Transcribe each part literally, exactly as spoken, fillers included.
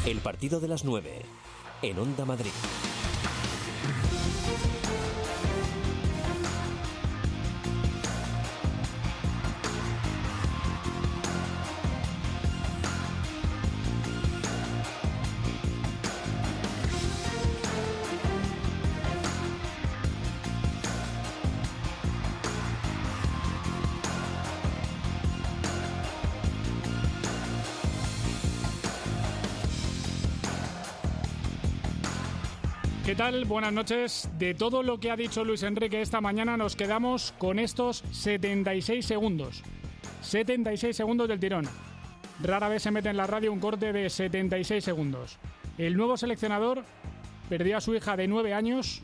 El partido de las nueve, en Onda Madrid. ¿Qué tal? Buenas noches. De todo lo que ha dicho Luis Enrique esta mañana nos quedamos con estos setenta y seis segundos. setenta y seis segundos del tirón. Rara vez se mete en la radio un corte de setenta y seis segundos. El nuevo seleccionador perdió a su hija de nueve años,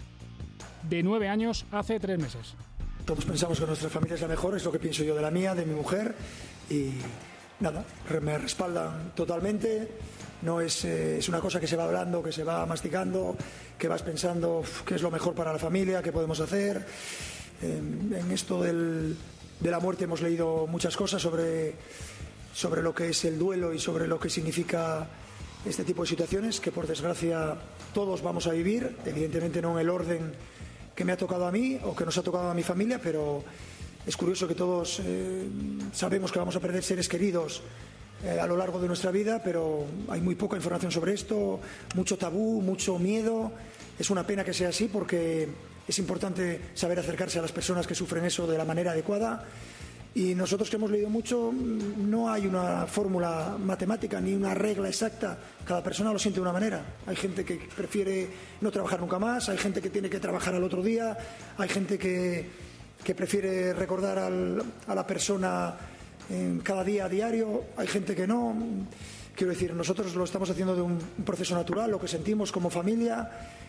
de nueve años hace tres meses. Todos pensamos que nuestra familia es la mejor, es lo que pienso yo de la mía, de mi mujer, y nada, me respaldan totalmente. No es, eh, es una cosa que se va hablando, que se va masticando, que vas pensando uf, qué es lo mejor para la familia, qué podemos hacer. Eh, en esto del, de la muerte hemos leído muchas cosas sobre, sobre lo que es el duelo y sobre lo que significa este tipo de situaciones, que por desgracia todos vamos a vivir, evidentemente no en el orden que me ha tocado a mí o que nos ha tocado a mi familia, pero es curioso que todos eh, sabemos que vamos a perder seres queridos Eh, a lo largo de nuestra vida, pero hay muy poca información sobre esto, mucho tabú, mucho miedo. Es una pena que sea así porque es importante saber acercarse a las personas que sufren eso de la manera adecuada, y nosotros que hemos leído mucho, no hay una fórmula matemática ni una regla exacta, cada persona lo siente de una manera. Hay gente que prefiere no trabajar nunca más, hay gente que tiene que trabajar al otro día, hay gente que, que prefiere recordar al, a la persona en cada día a diario, hay gente que no. Quiero decir, nosotros lo estamos haciendo de un, un proceso natural, lo que sentimos como familia.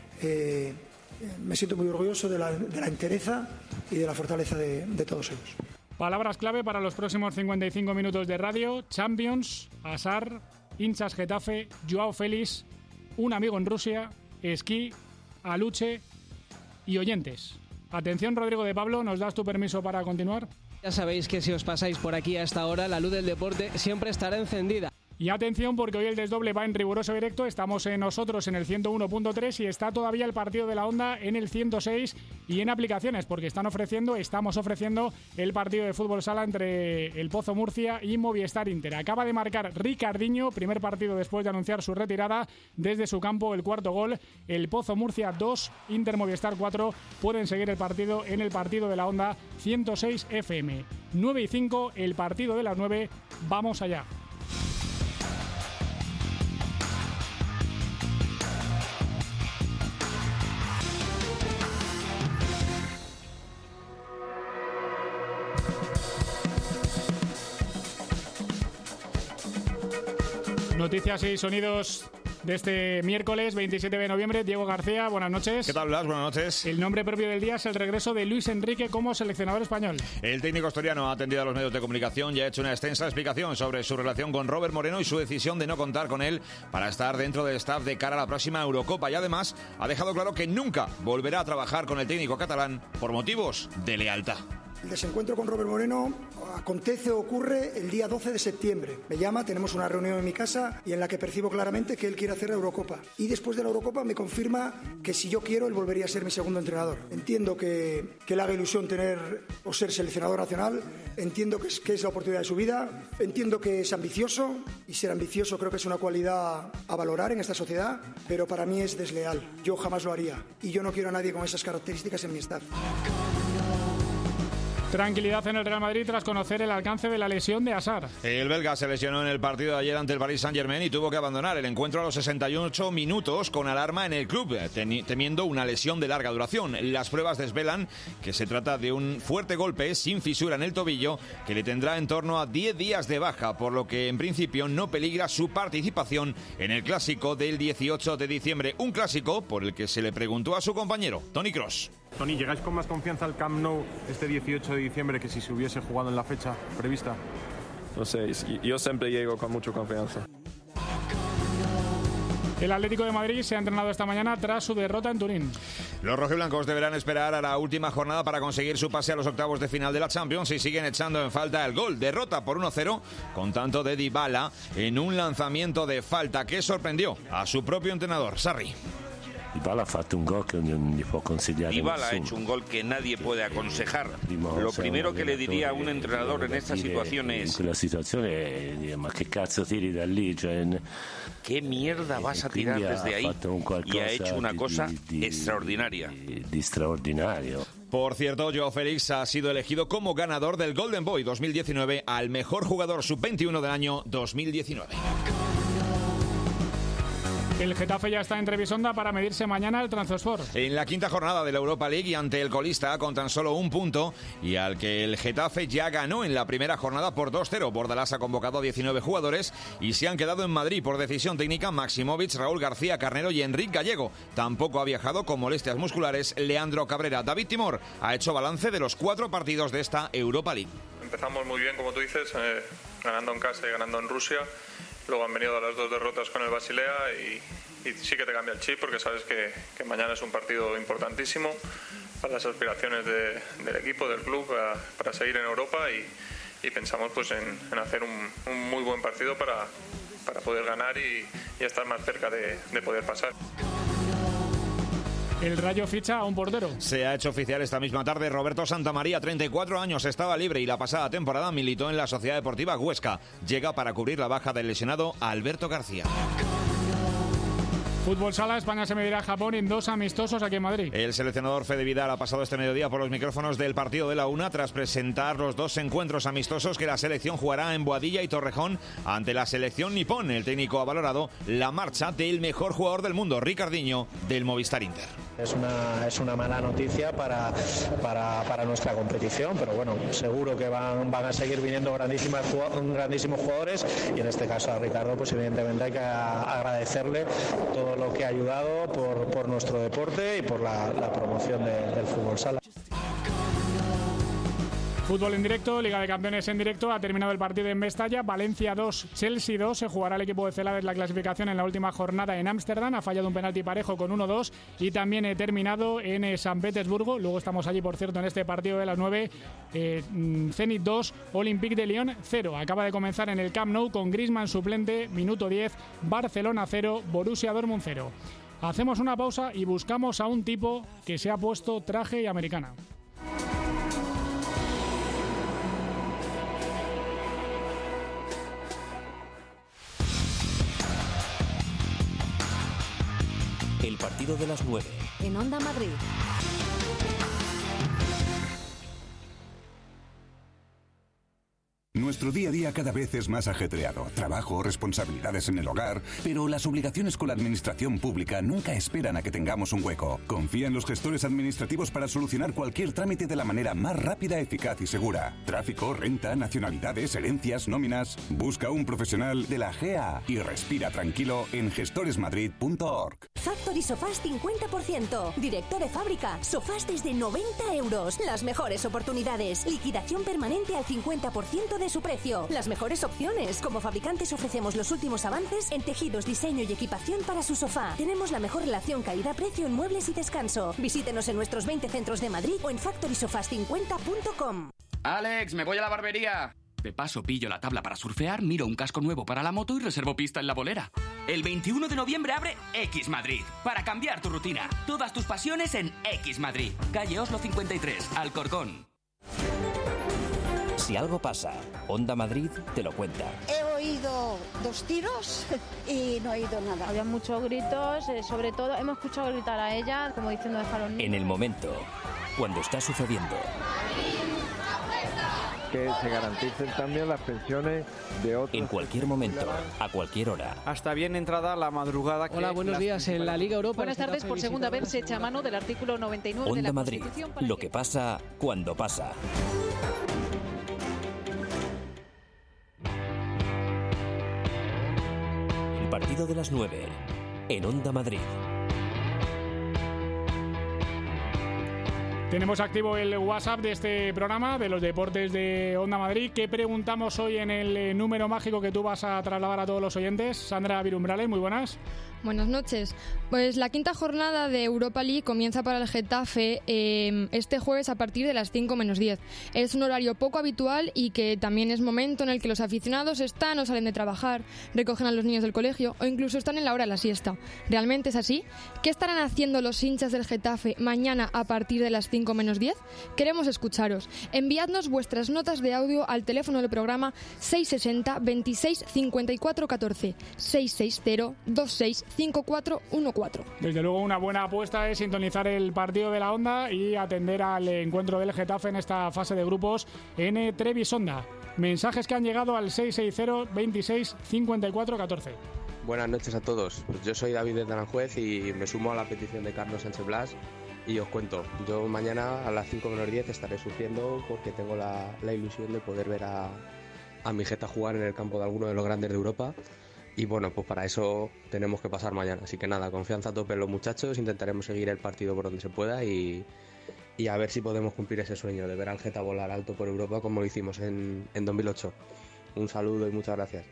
Eh, me siento muy orgulloso de la, de la entereza y de la fortaleza de, de todos ellos. Palabras clave para los próximos cincuenta y cinco minutos de radio: Champions, Asar, hinchas Getafe, Joao Félix, un amigo en Rusia, esquí, Aluche y oyentes. Atención, Rodrigo de Pablo, ¿nos das tu permiso para continuar? Ya sabéis que si os pasáis por aquí a esta hora, la luz del deporte siempre estará encendida. Y atención, porque hoy el desdoble va en riguroso directo. Estamos en nosotros en el ciento uno punto tres y está todavía el partido de la Onda en el ciento seis y en aplicaciones, porque están ofreciendo, estamos ofreciendo el partido de fútbol sala entre el Pozo Murcia y Movistar Inter. Acaba de marcar Ricardinho, primer partido después de anunciar su retirada desde su campo, el cuarto gol. El Pozo Murcia dos, Inter Movistar cuatro. Pueden seguir el partido en el partido de la Onda ciento seis F M. nueve y cinco, el partido de las nueve. Vamos allá. Noticias y sonidos de este miércoles veintisiete de noviembre. Diego García, buenas noches. ¿Qué tal, Blas? Buenas noches. El nombre propio del día es el regreso de Luis Enrique como seleccionador español. El técnico asturiano ha atendido a los medios de comunicación y ha hecho una extensa explicación sobre su relación con Robert Moreno y su decisión de no contar con él para estar dentro del staff de cara a la próxima Eurocopa. Y además ha dejado claro que nunca volverá a trabajar con el técnico catalán por motivos de lealtad. El desencuentro con Robert Moreno acontece o ocurre el día doce de septiembre. Me llama, tenemos una reunión en mi casa y en la que percibo claramente que él quiere hacer la Eurocopa. Y después de la Eurocopa me confirma que si yo quiero, él volvería a ser mi segundo entrenador. Entiendo que, que le haga ilusión tener o ser seleccionador nacional. Entiendo que es, que es la oportunidad de su vida. Entiendo que es ambicioso y ser ambicioso creo que es una cualidad a valorar en esta sociedad, pero para mí es desleal. Yo jamás lo haría y yo no quiero a nadie con esas características en mi staff. Tranquilidad en el Real Madrid tras conocer el alcance de la lesión de Asar. El belga se lesionó en el partido de ayer ante el Paris Saint-Germain y tuvo que abandonar el encuentro a los sesenta y ocho minutos con alarma en el club, temiendo una lesión de larga duración. Las pruebas desvelan que se trata de un fuerte golpe sin fisura en el tobillo que le tendrá en torno a diez días de baja, por lo que en principio no peligra su participación en el clásico del dieciocho de diciembre. Un clásico por el que se le preguntó a su compañero, Toni Kroos. Toni, ¿llegáis con más confianza al Camp Nou este dieciocho de diciembre que si se hubiese jugado en la fecha prevista? No sé, yo siempre llego con mucha confianza. El Atlético de Madrid se ha entrenado esta mañana tras su derrota en Turín. Los rojiblancos deberán esperar a la última jornada para conseguir su pase a los octavos de final de la Champions y siguen echando en falta el gol. Derrota por uno cero con tanto de Dybala en un lanzamiento de falta que sorprendió a su propio entrenador, Sarri. Dybala ha fatto un gol que non gli può consigliare Dybala ha hecho un gol que nadie puede aconsejar. Lo primero que le diría a un entrenador en esta situación es: la situación es, ma che cazzo tiri da lì? Cioè, ¿qué mierda vas a tirar desde ahí? Y ha hecho una cosa extraordinaria. De extraordinario. Por cierto, Joao Félix ha sido elegido como ganador del Golden Boy dos mil diecinueve al mejor jugador sub veintiuno del año dos mil diecinueve. El Getafe ya está en Trebisonda para medirse mañana al Trabzonspor. En la quinta jornada de la Europa League y ante el colista con tan solo un punto y al que el Getafe ya ganó en la primera jornada por dos cero. Bordalás ha convocado a diecinueve jugadores y se han quedado en Madrid por decisión técnica Maximovic, Raúl García Carnero y Enric Gallego. Tampoco ha viajado con molestias musculares Leandro Cabrera. David Timor ha hecho balance de los cuatro partidos de esta Europa League. Empezamos muy bien, como tú dices, eh, ganando en casa y ganando en Rusia. Luego han venido las dos derrotas con el Basilea y, y sí que te cambia el chip porque sabes que, que mañana es un partido importantísimo para las aspiraciones de, del equipo, del club, para, para seguir en Europa y, y pensamos pues en, en hacer un, un muy buen partido para, para poder ganar y, y estar más cerca de, de poder pasar. El Rayo ficha a un portero. Se ha hecho oficial esta misma tarde. Roberto Santamaría, treinta y cuatro años, estaba libre y la pasada temporada militó en la Sociedad Deportiva Huesca. Llega para cubrir la baja del lesionado Alberto García. Fútbol sala, España se medirá a Japón en dos amistosos aquí en Madrid. El seleccionador Fede Vidal ha pasado este mediodía por los micrófonos del partido de la UNA tras presentar los dos encuentros amistosos que la selección jugará en Boadilla y Torrejón ante la selección nipón. El técnico ha valorado la marcha del mejor jugador del mundo, Ricardinho, del Movistar Inter. Es una, es una mala noticia para, para, para nuestra competición, pero bueno, seguro que van, van a seguir viniendo grandísimas, grandísimos jugadores y en este caso a Ricardo pues evidentemente hay que agradecerle todo lo que ha ayudado por, por nuestro deporte y por la, la promoción de, del fútbol sala. Fútbol en directo, Liga de Campeones en directo. Ha terminado el partido en Mestalla. Valencia dos, Chelsea dos. Se jugará el equipo de Celades la clasificación en la última jornada en Ámsterdam. Ha fallado un penalti parejo con uno dos. Y también he terminado en San Petersburgo. Luego estamos allí, por cierto, en este partido de las nueve. Eh, Zenit dos, Olympique de Lyon cero. Acaba de comenzar en el Camp Nou con Griezmann suplente. Minuto diez, Barcelona cero, Borussia Dortmund cero. Hacemos una pausa y buscamos a un tipo que se ha puesto traje y americana. El partido de las nueve. En Onda Madrid. Nuestro día a día cada vez es más ajetreado. Trabajo, responsabilidades en el hogar, pero las obligaciones con la administración pública nunca esperan a que tengamos un hueco. Confía en los gestores administrativos para solucionar cualquier trámite de la manera más rápida, eficaz y segura. Tráfico, renta, nacionalidades, herencias, nóminas. Busca un profesional de la G A y respira tranquilo en gestores madrid punto org. Factory Sofás cincuenta por ciento. Director de fábrica. Sofás desde noventa euros. Las mejores oportunidades. Liquidación permanente al cincuenta por ciento de su precio. Las mejores opciones. Como fabricantes ofrecemos los últimos avances en tejidos, diseño y equipación para su sofá. Tenemos la mejor relación calidad-precio en muebles y descanso. Visítenos en nuestros veinte centros de Madrid o en factory sofás cincuenta punto com. Alex, me voy a la barbería. De paso pillo la tabla para surfear, miro un casco nuevo para la moto y reservo pista en La Bolera. El veintiuno de noviembre abre X Madrid. Para cambiar tu rutina. Todas tus pasiones en X Madrid. Calle Oslo cincuenta y tres, Alcorcón. Si algo pasa, Onda Madrid te lo cuenta. He oído dos tiros y no he oído nada. Había muchos gritos, eh, sobre todo hemos escuchado gritar a ella, como diciendo dejar a los niños. En el momento, cuando está sucediendo. Que se garanticen también las pensiones de otros. En cualquier momento, a cualquier hora. Hasta bien entrada la madrugada. Hola, buenos días. En la Liga Europa. Buenas tardes. Por segunda vez se echa mano del artículo noventa y nueve Onda de la Madrid, Constitución. Para lo que pasa cuando pasa. El partido de las nueve. En Onda Madrid. Tenemos activo el WhatsApp de este programa, de los deportes de Onda Madrid. ¿Qué preguntamos hoy en el número mágico que tú vas a trasladar a todos los oyentes? Sandra Virumbrales, muy buenas. Buenas noches. Pues la quinta jornada de Europa League comienza para el Getafe eh, este jueves a partir de las cinco menos diez. Es un horario poco habitual y que también es momento en el que los aficionados están o salen de trabajar, recogen a los niños del colegio o incluso están en la hora de la siesta. ¿Realmente es así? ¿Qué estarán haciendo los hinchas del Getafe mañana a partir de las cinco menos diez? Queremos escucharos. Enviadnos vuestras notas de audio al teléfono del programa seis sesenta veintiséis cincuenta y cuatro catorce, seis sesenta veintiséis cinco cuatro uno cuatro. Desde luego una buena apuesta es sintonizar el partido de la Onda y atender al encuentro del Getafe en esta fase de grupos en Trevisonda. Mensajes que han llegado al seis sesenta veintiséis cincuenta y cuatro catorce. Buenas noches a todos. Pues yo soy David de Aranjuez y me sumo a la petición de Carlos Sánchez Blas. Y os cuento, yo mañana a las cinco menos diez estaré sufriendo porque tengo la, la ilusión de poder ver a, a mi Geta jugar en el campo de alguno de los grandes de Europa. Y bueno, pues para eso tenemos que pasar mañana. Así que nada, confianza a tope en los muchachos, intentaremos seguir el partido por donde se pueda y, y a ver si podemos cumplir ese sueño de ver al Geta volar alto por Europa como lo hicimos en, en dos mil ocho. Un saludo y muchas gracias.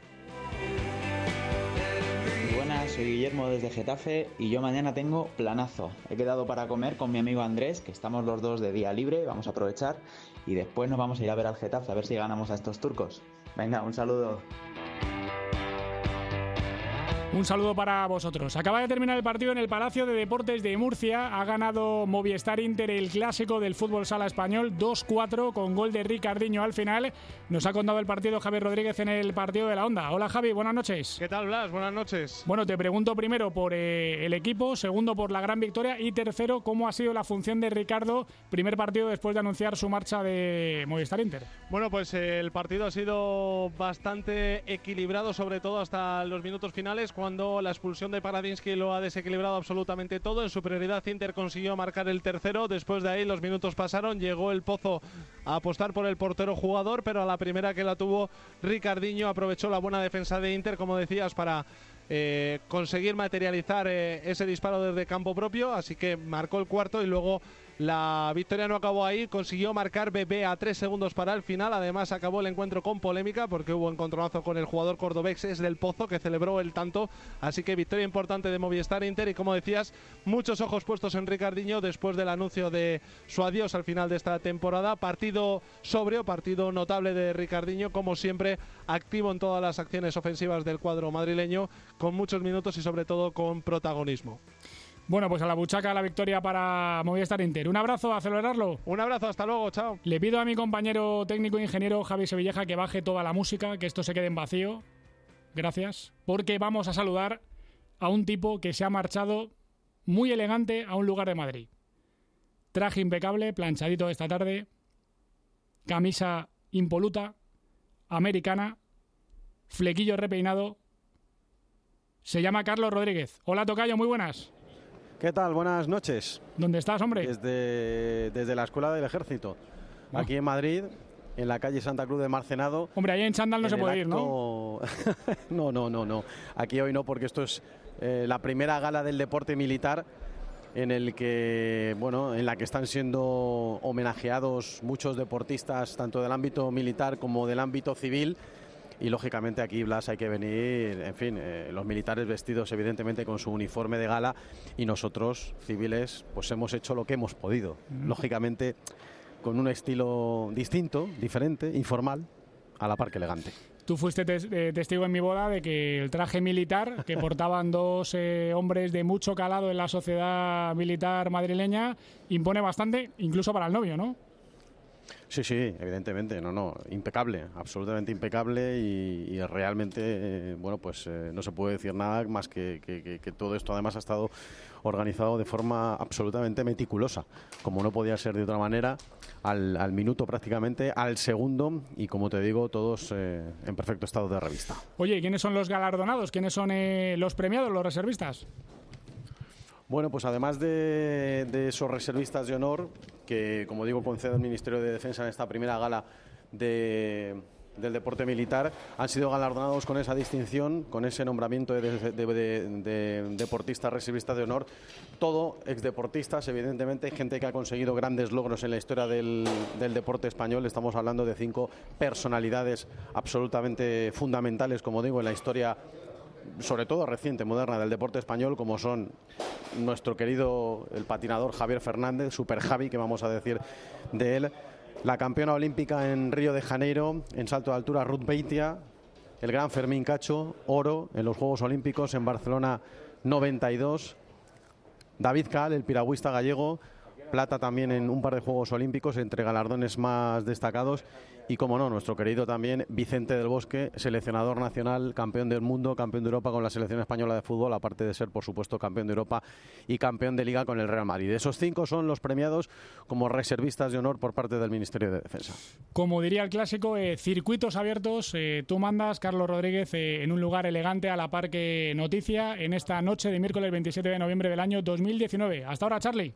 Buenas, soy Guillermo desde Getafe y yo mañana tengo planazo. He quedado para comer con mi amigo Andrés, que estamos los dos de día libre, vamos a aprovechar y después nos vamos a ir a ver al Getafe a ver si ganamos a estos turcos. Venga, un saludo. Un saludo para vosotros. Acaba de terminar el partido en el Palacio de Deportes de Murcia. Ha ganado Movistar Inter el clásico del fútbol sala español dos cuatro con gol de Ricardinho al final. Nos ha contado el partido Javier Rodríguez en el partido de la Onda. Hola Javi, buenas noches. ¿Qué tal Blas? Buenas noches. Bueno, te pregunto primero por eh, el equipo, segundo por la gran victoria y tercero cómo ha sido la función de Ricardo, primer partido después de anunciar su marcha de Movistar Inter. Bueno, pues eh, el partido ha sido bastante equilibrado, sobre todo hasta los minutos finales, cuando la expulsión de Paradinsky lo ha desequilibrado absolutamente todo. En superioridad Inter consiguió marcar el tercero, después de ahí los minutos pasaron, llegó el Pozo a apostar por el portero jugador, pero a la primera que la tuvo Ricardinho aprovechó la buena defensa de Inter, como decías, para eh, conseguir materializar eh, ese disparo desde campo propio, así que marcó el cuarto y luego la victoria no acabó ahí, consiguió marcar Bebé a tres segundos para el final. Además acabó el encuentro con polémica porque hubo encontronazo con el jugador cordobés es del Pozo, que celebró el tanto, así que victoria importante de Movistar Inter y, como decías, muchos ojos puestos en Ricardinho después del anuncio de su adiós al final de esta temporada. Partido sobrio, partido notable de Ricardinho, como siempre activo en todas las acciones ofensivas del cuadro madrileño, con muchos minutos y sobre todo con protagonismo. Bueno, pues a la buchaca la victoria para Movistar Inter. Un abrazo, a celebrarlo. Un abrazo, hasta luego, chao. Le pido a mi compañero técnico e ingeniero Javi Sevilleja que baje toda la música, que esto se quede en vacío. Gracias. Porque vamos a saludar a un tipo que se ha marchado muy elegante a un lugar de Madrid. Traje impecable, planchadito esta tarde, camisa impoluta, americana, flequillo repeinado. Se llama Carlos Rodríguez. Hola, tocayo, muy buenas. ¿Qué tal? Buenas noches. ¿Dónde estás, hombre? Desde, desde la Escuela del Ejército, oh. Aquí en Madrid, en la calle Santa Cruz de Marcenado. Hombre, ahí en chándal no se puede acto... ir, ¿no? no, no, no, no. Aquí hoy no, porque esto es eh, la primera gala del deporte militar en el que, bueno, en la que están siendo homenajeados muchos deportistas, tanto del ámbito militar como del ámbito civil. Y lógicamente aquí, Blas, hay que venir, en fin, eh, los militares vestidos evidentemente con su uniforme de gala y nosotros, civiles, pues hemos hecho lo que hemos podido. Mm. Lógicamente con un estilo distinto, diferente, informal, a la par que elegante. Tú fuiste tes eh, testigo en mi boda de que el traje militar que portaban dos eh, hombres de mucho calado en la sociedad militar madrileña impone bastante, incluso para el novio, ¿no? Sí, sí, evidentemente, no, no, impecable, absolutamente impecable y, y realmente, eh, bueno, pues eh, no se puede decir nada más que, que, que, que todo esto además ha estado organizado de forma absolutamente meticulosa, como no podía ser de otra manera, al, al minuto prácticamente, al segundo y, como te digo, todos eh, en perfecto estado de revista. Oye, ¿quiénes son los galardonados? ¿Quiénes son eh, los premiados, los reservistas? Bueno, pues además de, de esos reservistas de honor que, como digo, concede el Ministerio de Defensa en esta primera gala de, del deporte militar han sido galardonados con esa distinción, con ese nombramiento de, de, de, de, de deportistas reservistas de honor, todo exdeportistas, evidentemente, gente que ha conseguido grandes logros en la historia del, del deporte español. Estamos hablando de cinco personalidades absolutamente fundamentales, como digo, en la historia, sobre todo reciente, moderna, del deporte español, como son nuestro querido el patinador Javier Fernández, Super Javi, que vamos a decir de él, la campeona olímpica en Río de Janeiro en salto de altura Ruth Beitia, el gran Fermín Cacho, oro en los Juegos Olímpicos en Barcelona noventa y dos, David Cal, el piragüista gallego, plata también en un par de Juegos Olímpicos, entre galardones más destacados. Y, como no, nuestro querido también Vicente del Bosque, seleccionador nacional, campeón del mundo, campeón de Europa con la selección española de fútbol, aparte de ser, por supuesto, campeón de Europa y campeón de Liga con el Real Madrid. Esos cinco son los premiados como reservistas de honor por parte del Ministerio de Defensa. Como diría el clásico, eh, circuitos abiertos. Eh, tú mandas, Carlos Rodríguez, eh, en un lugar elegante a la par que noticia en esta noche de miércoles veintisiete de noviembre del año dos mil diecinueve. Hasta ahora, Charlie.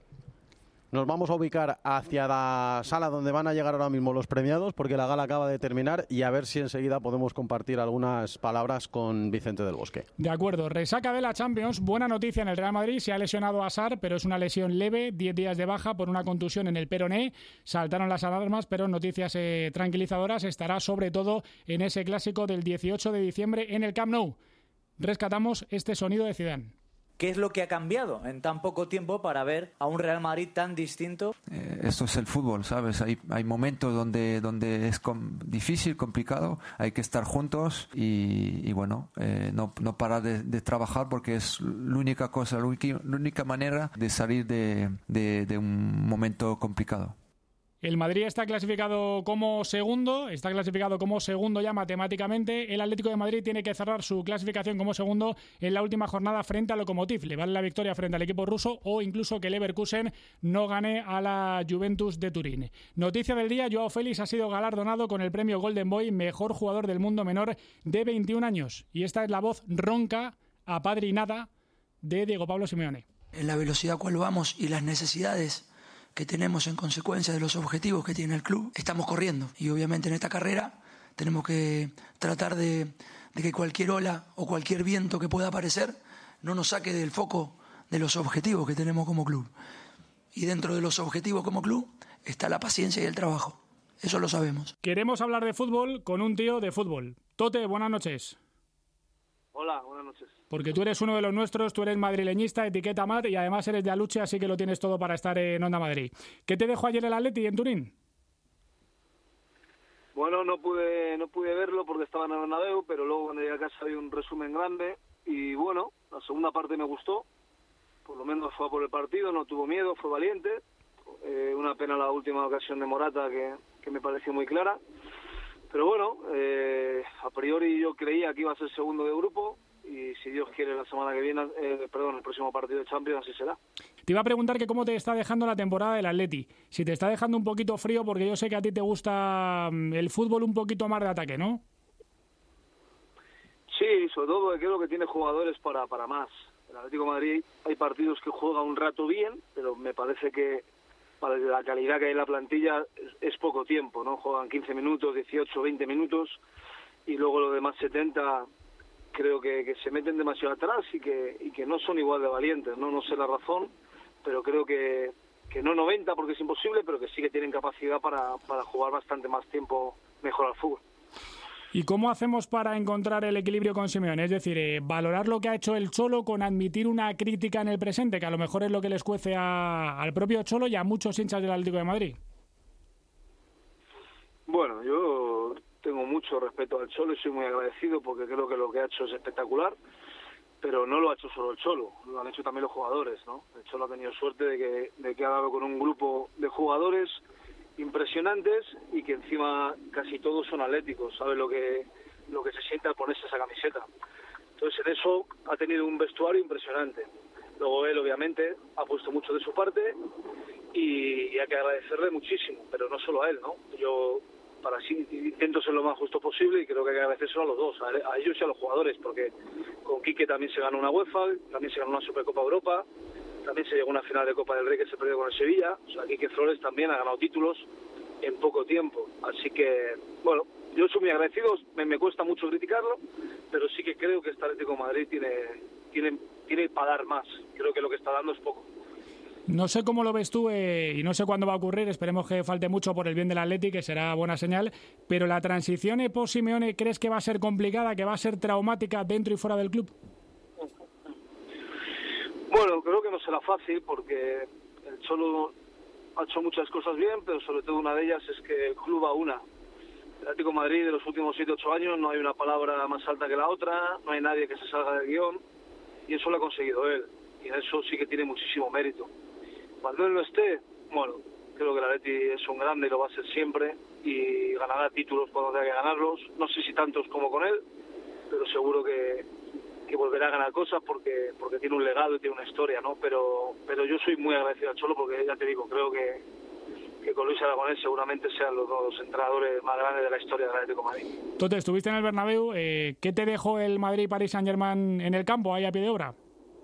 Nos vamos a ubicar hacia la sala donde van a llegar ahora mismo los premiados, porque la gala acaba de terminar, y a ver si enseguida podemos compartir algunas palabras con Vicente del Bosque. De acuerdo, resaca de la Champions. Buena noticia en el Real Madrid. Se ha lesionado a Sarr, pero es una lesión leve, diez días de baja por una contusión en el peroné. Saltaron las alarmas, pero noticias eh, tranquilizadoras. Estará sobre todo en ese clásico del dieciocho de diciembre en el Camp Nou. Rescatamos este sonido de Zidane. ¿Qué es lo que ha cambiado en tan poco tiempo para ver a un Real Madrid tan distinto? Eh, esto es el fútbol, ¿sabes? Hay, hay momentos donde, donde es com- difícil, complicado, hay que estar juntos y, y bueno, eh, no, no parar de, de trabajar, porque es la única cosa, la única, la única manera de salir de, de, de un momento complicado. El Madrid está clasificado como segundo, está clasificado como segundo ya matemáticamente. El Atlético de Madrid tiene que cerrar su clasificación como segundo en la última jornada frente al Lokomotiv. Le vale la victoria frente al equipo ruso, o incluso que el Leverkusen no gane a la Juventus de Turín. Noticia del día: Joao Félix ha sido galardonado con el premio Golden Boy, mejor jugador del mundo menor de veintiún años. Y esta es la voz ronca, apadrinada, de Diego Pablo Simeone. En la velocidad a cual vamos y las necesidades que tenemos en consecuencia de los objetivos que tiene el club, estamos corriendo. Y obviamente en esta carrera tenemos que tratar de, de que cualquier ola o cualquier viento que pueda aparecer no nos saque del foco de los objetivos que tenemos como club. Y dentro de los objetivos como club está la paciencia y el trabajo. Eso lo sabemos. Queremos hablar de fútbol con un tío de fútbol. Tote, buenas noches. Hola, buenas noches. Porque tú eres uno de los nuestros, tú eres madrileñista, etiqueta Mat, y además eres de Aluche, así que lo tienes todo para estar en Onda Madrid. ¿Qué te dejó ayer el Atleti en Turín? Bueno, no pude no pude verlo porque estaba en el Bernabéu, pero luego cuando llegué a casa vi un resumen grande y bueno, la segunda parte me gustó, por lo menos fue por el partido, no tuvo miedo, fue valiente. Eh, una pena la última ocasión de Morata que, que me pareció muy clara, pero bueno, eh, a priori yo creía que iba a ser segundo de grupo, y si Dios quiere la semana que viene, eh, perdón, el próximo partido de Champions así será. Te iba a preguntar que cómo te está dejando la temporada del Atleti. Si te está dejando un poquito frío, porque yo sé que a ti te gusta el fútbol un poquito más de ataque, ¿no? Sí, sobre todo porque creo que tiene jugadores para, para más. El Atlético de Madrid hay partidos que juega un rato bien, pero me parece que para la calidad que hay en la plantilla es, es poco tiempo, ¿no? Juegan quince minutos, dieciocho, veinte minutos, y luego los demás setenta creo que, que se meten demasiado atrás y que, y que no son igual de valientes, ¿no? No sé la razón, pero creo que, que no noventa porque es imposible, pero que sí que tienen capacidad para, para jugar bastante más tiempo mejor al fútbol. ¿Y cómo hacemos para encontrar el equilibrio con Simeone? Es decir, eh, valorar lo que ha hecho el Cholo con admitir una crítica en el presente, que a lo mejor es lo que les cuece a, al propio Cholo y a muchos hinchas del Atlético de Madrid. Bueno, yo tengo mucho respeto al Cholo y soy muy agradecido porque creo que lo que ha hecho es espectacular, pero no lo ha hecho solo el Cholo, lo han hecho también los jugadores, ¿no? El Cholo ha tenido suerte de que, de que ha dado con un grupo de jugadores impresionantes y que encima casi todos son atléticos, sabe lo que lo que se siente al ponerse esa camiseta. Entonces en eso ha tenido un vestuario impresionante. Luego él obviamente ha puesto mucho de su parte y, y hay que agradecerle muchísimo, pero no solo a él, ¿no? Yo para sí intento ser lo más justo posible y creo que hay que agradecérselo a los dos, a, a ellos y a los jugadores, porque con Quique también se ganó una UEFA, también se ganó una Supercopa Europa, también se llegó a una final de Copa del Rey que se perdió con el Sevilla. O sea, Quique Flores también ha ganado títulos en poco tiempo. Así que, bueno, yo soy muy agradecido, me, me cuesta mucho criticarlo, pero sí que creo que este Atlético de Madrid tiene, tiene, tiene para dar más. Creo que lo que está dando es poco. No sé cómo lo ves tú eh, y no sé cuándo va a ocurrir, esperemos que falte mucho por el bien del Atleti, que será buena señal, pero la transición Epo-Simeone, ¿crees que va a ser complicada, que va a ser traumática dentro y fuera del club? Bueno, creo que no será fácil porque el Cholo ha hecho muchas cosas bien, pero sobre todo una de ellas es que el club va una. El Atlético de Madrid de los últimos siete ocho años no hay una palabra más alta que la otra, no hay nadie que se salga del guión, y eso lo ha conseguido él, y en eso sí que tiene muchísimo mérito. Cuando él no esté, bueno, creo que el Atleti es un grande y lo va a ser siempre, y ganará títulos cuando tenga que ganarlos, no sé si tantos como con él, pero seguro que, que volverá a ganar cosas porque porque tiene un legado y tiene una historia, ¿no? Pero pero yo soy muy agradecido al Cholo porque, ya te digo, creo que, que con Luis Aragonés seguramente sean los dos entrenadores más grandes de la historia del Atlético de Madrid. Tú te estuviste en el Bernabéu, eh, ¿qué te dejó el Madrid-Paris Saint-Germain en el campo, ahí a pie de obra?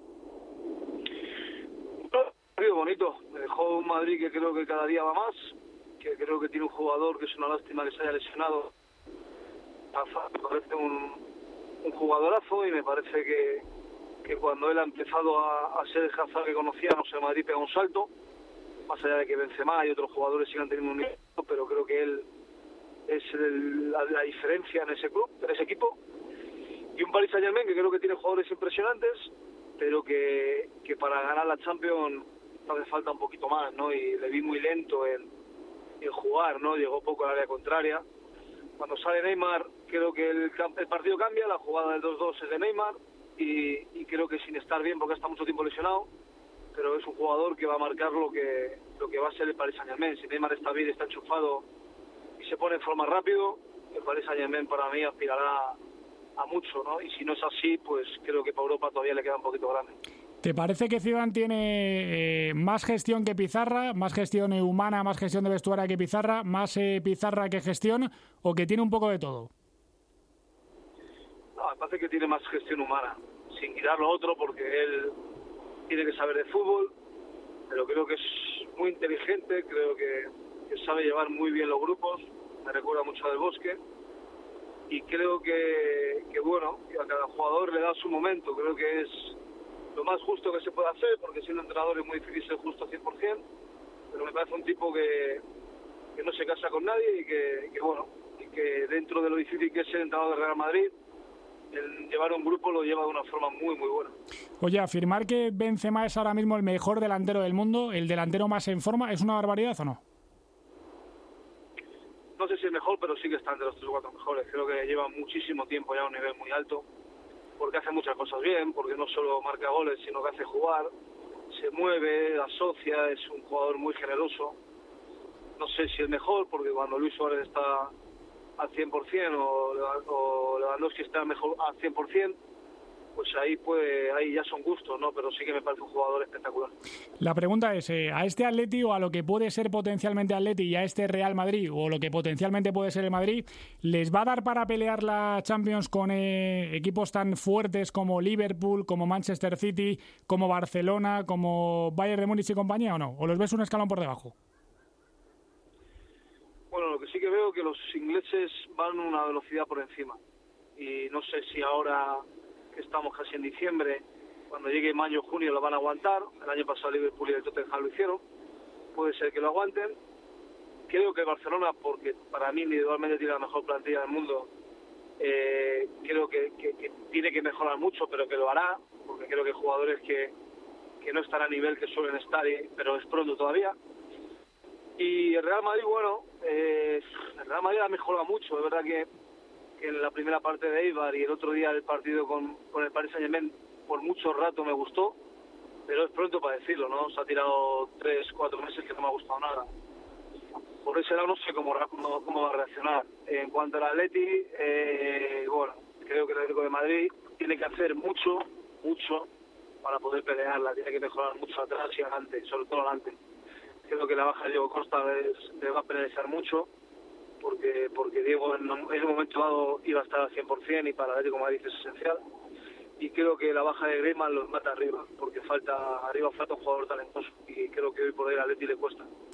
Muy bonito, me dejó un Madrid que creo que cada día va más, que creo que tiene un jugador que es una lástima que se haya lesionado. Me parece un, un jugadorazo y me parece que, que cuando él ha empezado a, a ser el Hazard que conocíamos, el Madrid pega un salto, más allá de que Benzema y otros jugadores sigan teniendo un nivel, pero creo que él es el, la, la diferencia en ese club, en ese equipo. Y un Paris Saint-Germain que creo que tiene jugadores impresionantes, pero que, que para ganar la Champions hace falta un poquito más, ¿no? Y le vi muy lento en, en jugar, ¿no? Llegó poco al área contraria. Cuando sale Neymar, creo que el, el partido cambia, la jugada del dos dos es de Neymar, y, y creo que sin estar bien, porque está mucho tiempo lesionado, pero es un jugador que va a marcar lo que lo que va a ser el Paris Saint-Germain. Si Neymar está bien, está enchufado y se pone en forma rápido, el Paris Saint-Germain para mí aspirará a mucho, ¿no? Y si no es así, pues creo que para Europa todavía le queda un poquito grande. ¿Te parece que Zidane tiene eh, más gestión que Pizarra, más gestión humana, más gestión de vestuario que Pizarra, más eh, Pizarra que gestión, o que tiene un poco de todo? No, me parece que tiene más gestión humana, sin quitar lo otro, porque él tiene que saber de fútbol, pero creo que es muy inteligente, creo que, que sabe llevar muy bien los grupos, me recuerda mucho a Del Bosque, y creo que, que bueno, que a cada jugador le da su momento, creo que es lo más justo que se puede hacer, porque siendo entrenador es muy difícil ser justo al cien por cien, pero me parece un tipo que, que no se casa con nadie y que, que bueno, y que dentro de lo difícil que es ser entrenador de Real Madrid, el llevar un grupo lo lleva de una forma muy muy buena. Oye, afirmar que Benzema es ahora mismo el mejor delantero del mundo, el delantero más en forma, ¿es una barbaridad o no? No sé si es mejor, pero sí que está entre los tres o cuatro mejores. Creo que lleva muchísimo tiempo ya a un nivel muy alto, porque hace muchas cosas bien, porque no solo marca goles, sino que hace jugar, se mueve, asocia, es un jugador muy generoso. No sé si es mejor, porque cuando Luis Suárez está al cien por cien o, o Lewandowski está mejor al cien por cien, pues ahí puede, ahí ya son gustos, ¿no? Pero sí que me parece un jugador espectacular. La pregunta es, eh, ¿a este Atleti o a lo que puede ser potencialmente Atleti y a este Real Madrid o lo que potencialmente puede ser el Madrid, les va a dar para pelear la Champions con eh, equipos tan fuertes como Liverpool, como Manchester City, como Barcelona, como Bayern de Múnich y compañía, o no? ¿O los ves un escalón por debajo? Bueno, lo que sí que veo es que los ingleses van a una velocidad por encima. Y no sé si ahora que estamos casi en diciembre, cuando llegue mayo, junio lo van a aguantar. El año pasado Liverpool y el Tottenham lo hicieron. Puede ser que lo aguanten. Creo que Barcelona, porque para mí individualmente tiene la mejor plantilla del mundo, eh, creo que, que, que tiene que mejorar mucho, pero que lo hará, porque creo que hay jugadores que, que no están a nivel que suelen estar, pero es pronto todavía. Y el Real Madrid, bueno, eh, el Real Madrid ha mejorado mucho. Es verdad que, que en la primera parte de Eibar y el otro día el partido con, con el Paris Saint-Germain por mucho rato me gustó, pero es pronto para decirlo, ¿no? Se ha tirado tres, cuatro meses que no me ha gustado nada. Por ese lado no sé cómo, cómo, cómo va a reaccionar. En cuanto al Atleti, eh, bueno, creo que el Atlético de Madrid tiene que hacer mucho, mucho para poder pelearla. Tiene que mejorar mucho atrás y adelante, sobre todo adelante. Creo que la baja de Diego Costa les, les va a penalizar mucho, porque porque Diego en, en un momento dado iba a estar al cien por cien y para el Atlético de Madrid es esencial. Y creo que la baja de Griezmann los mata arriba, porque falta arriba falta un jugador talentoso y creo que hoy por hoy al Atleti le cuesta.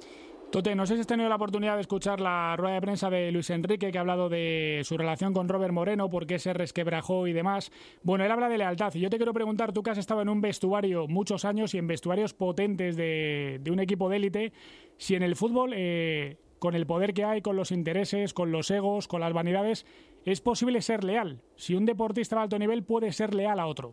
Tote, no sé si has tenido la oportunidad de escuchar la rueda de prensa de Luis Enrique, que ha hablado de su relación con Robert Moreno, por qué se resquebrajó y demás. Bueno, él habla de lealtad y yo te quiero preguntar, tú que has estado en un vestuario muchos años y en vestuarios potentes de, de un equipo de élite, si en el fútbol, eh, con el poder que hay, con los intereses, con los egos, con las vanidades, es posible ser leal. Si un deportista de alto nivel puede ser leal a otro.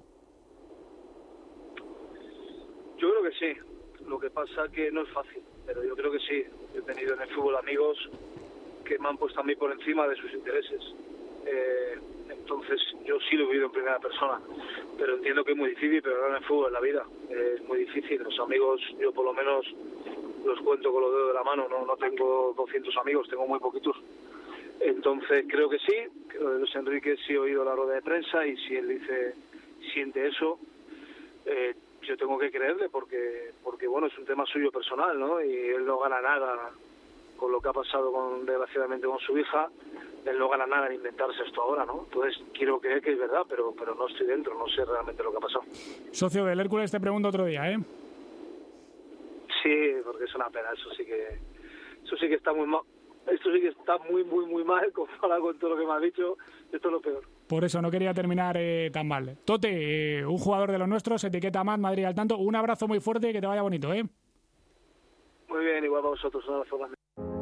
Yo creo que sí. Lo que pasa que no es fácil, pero yo creo que sí. He tenido en el fútbol amigos que me han puesto a mí por encima de sus intereses. Eh, entonces yo sí lo he vivido en primera persona, pero entiendo que es muy difícil, pero ahora en el fútbol, en la vida, eh, es muy difícil. Los amigos, yo por lo menos los cuento con los dedos de la mano, no, no tengo doscientos amigos, tengo muy poquitos. Entonces creo que sí, creo que Luis Enrique sí he oído la rueda de prensa y si él dice, siente eso, eh, yo tengo que creerle porque porque bueno, es un tema suyo personal, ¿no? Y él no gana nada con lo que ha pasado con, desgraciadamente con su hija. Él no gana nada en inventarse esto ahora, ¿no? Entonces quiero creer que es verdad, pero pero no estoy dentro, no sé realmente lo que ha pasado. Socio del Hércules, te pregunto otro día, ¿eh? Sí, porque es una pena, eso sí que eso sí que está muy mal. Esto sí que está muy, muy, muy mal comparado con todo lo que me has dicho. Esto es lo peor. Por eso no quería terminar eh, tan mal. Tote, eh, un jugador de los nuestros, etiqueta más Madrid al tanto. Un abrazo muy fuerte y que te vaya bonito, ¿eh? Muy bien, igual para vosotros. Un abrazo grande.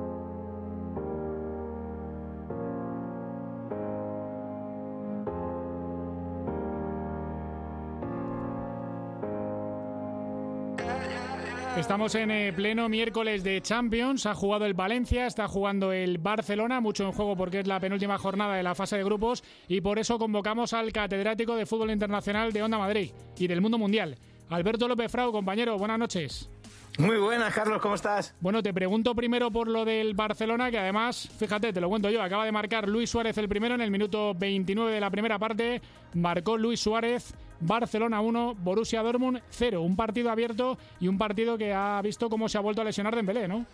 Estamos en eh, pleno miércoles de Champions. Ha jugado el Valencia, está jugando el Barcelona, mucho en juego porque es la penúltima jornada de la fase de grupos y por eso convocamos al catedrático de fútbol internacional de Onda Madrid y del mundo mundial, Alberto López Frau. Compañero, buenas noches. Muy buenas, Carlos, ¿cómo estás? Bueno, te pregunto primero por lo del Barcelona, que además, fíjate, te lo cuento yo, acaba de marcar Luis Suárez el primero en el minuto veintinueve de la primera parte, marcó Luis Suárez, Barcelona uno, Borussia Dortmund cero, un partido abierto y un partido que ha visto cómo se ha vuelto a lesionar Dembélé, ¿no?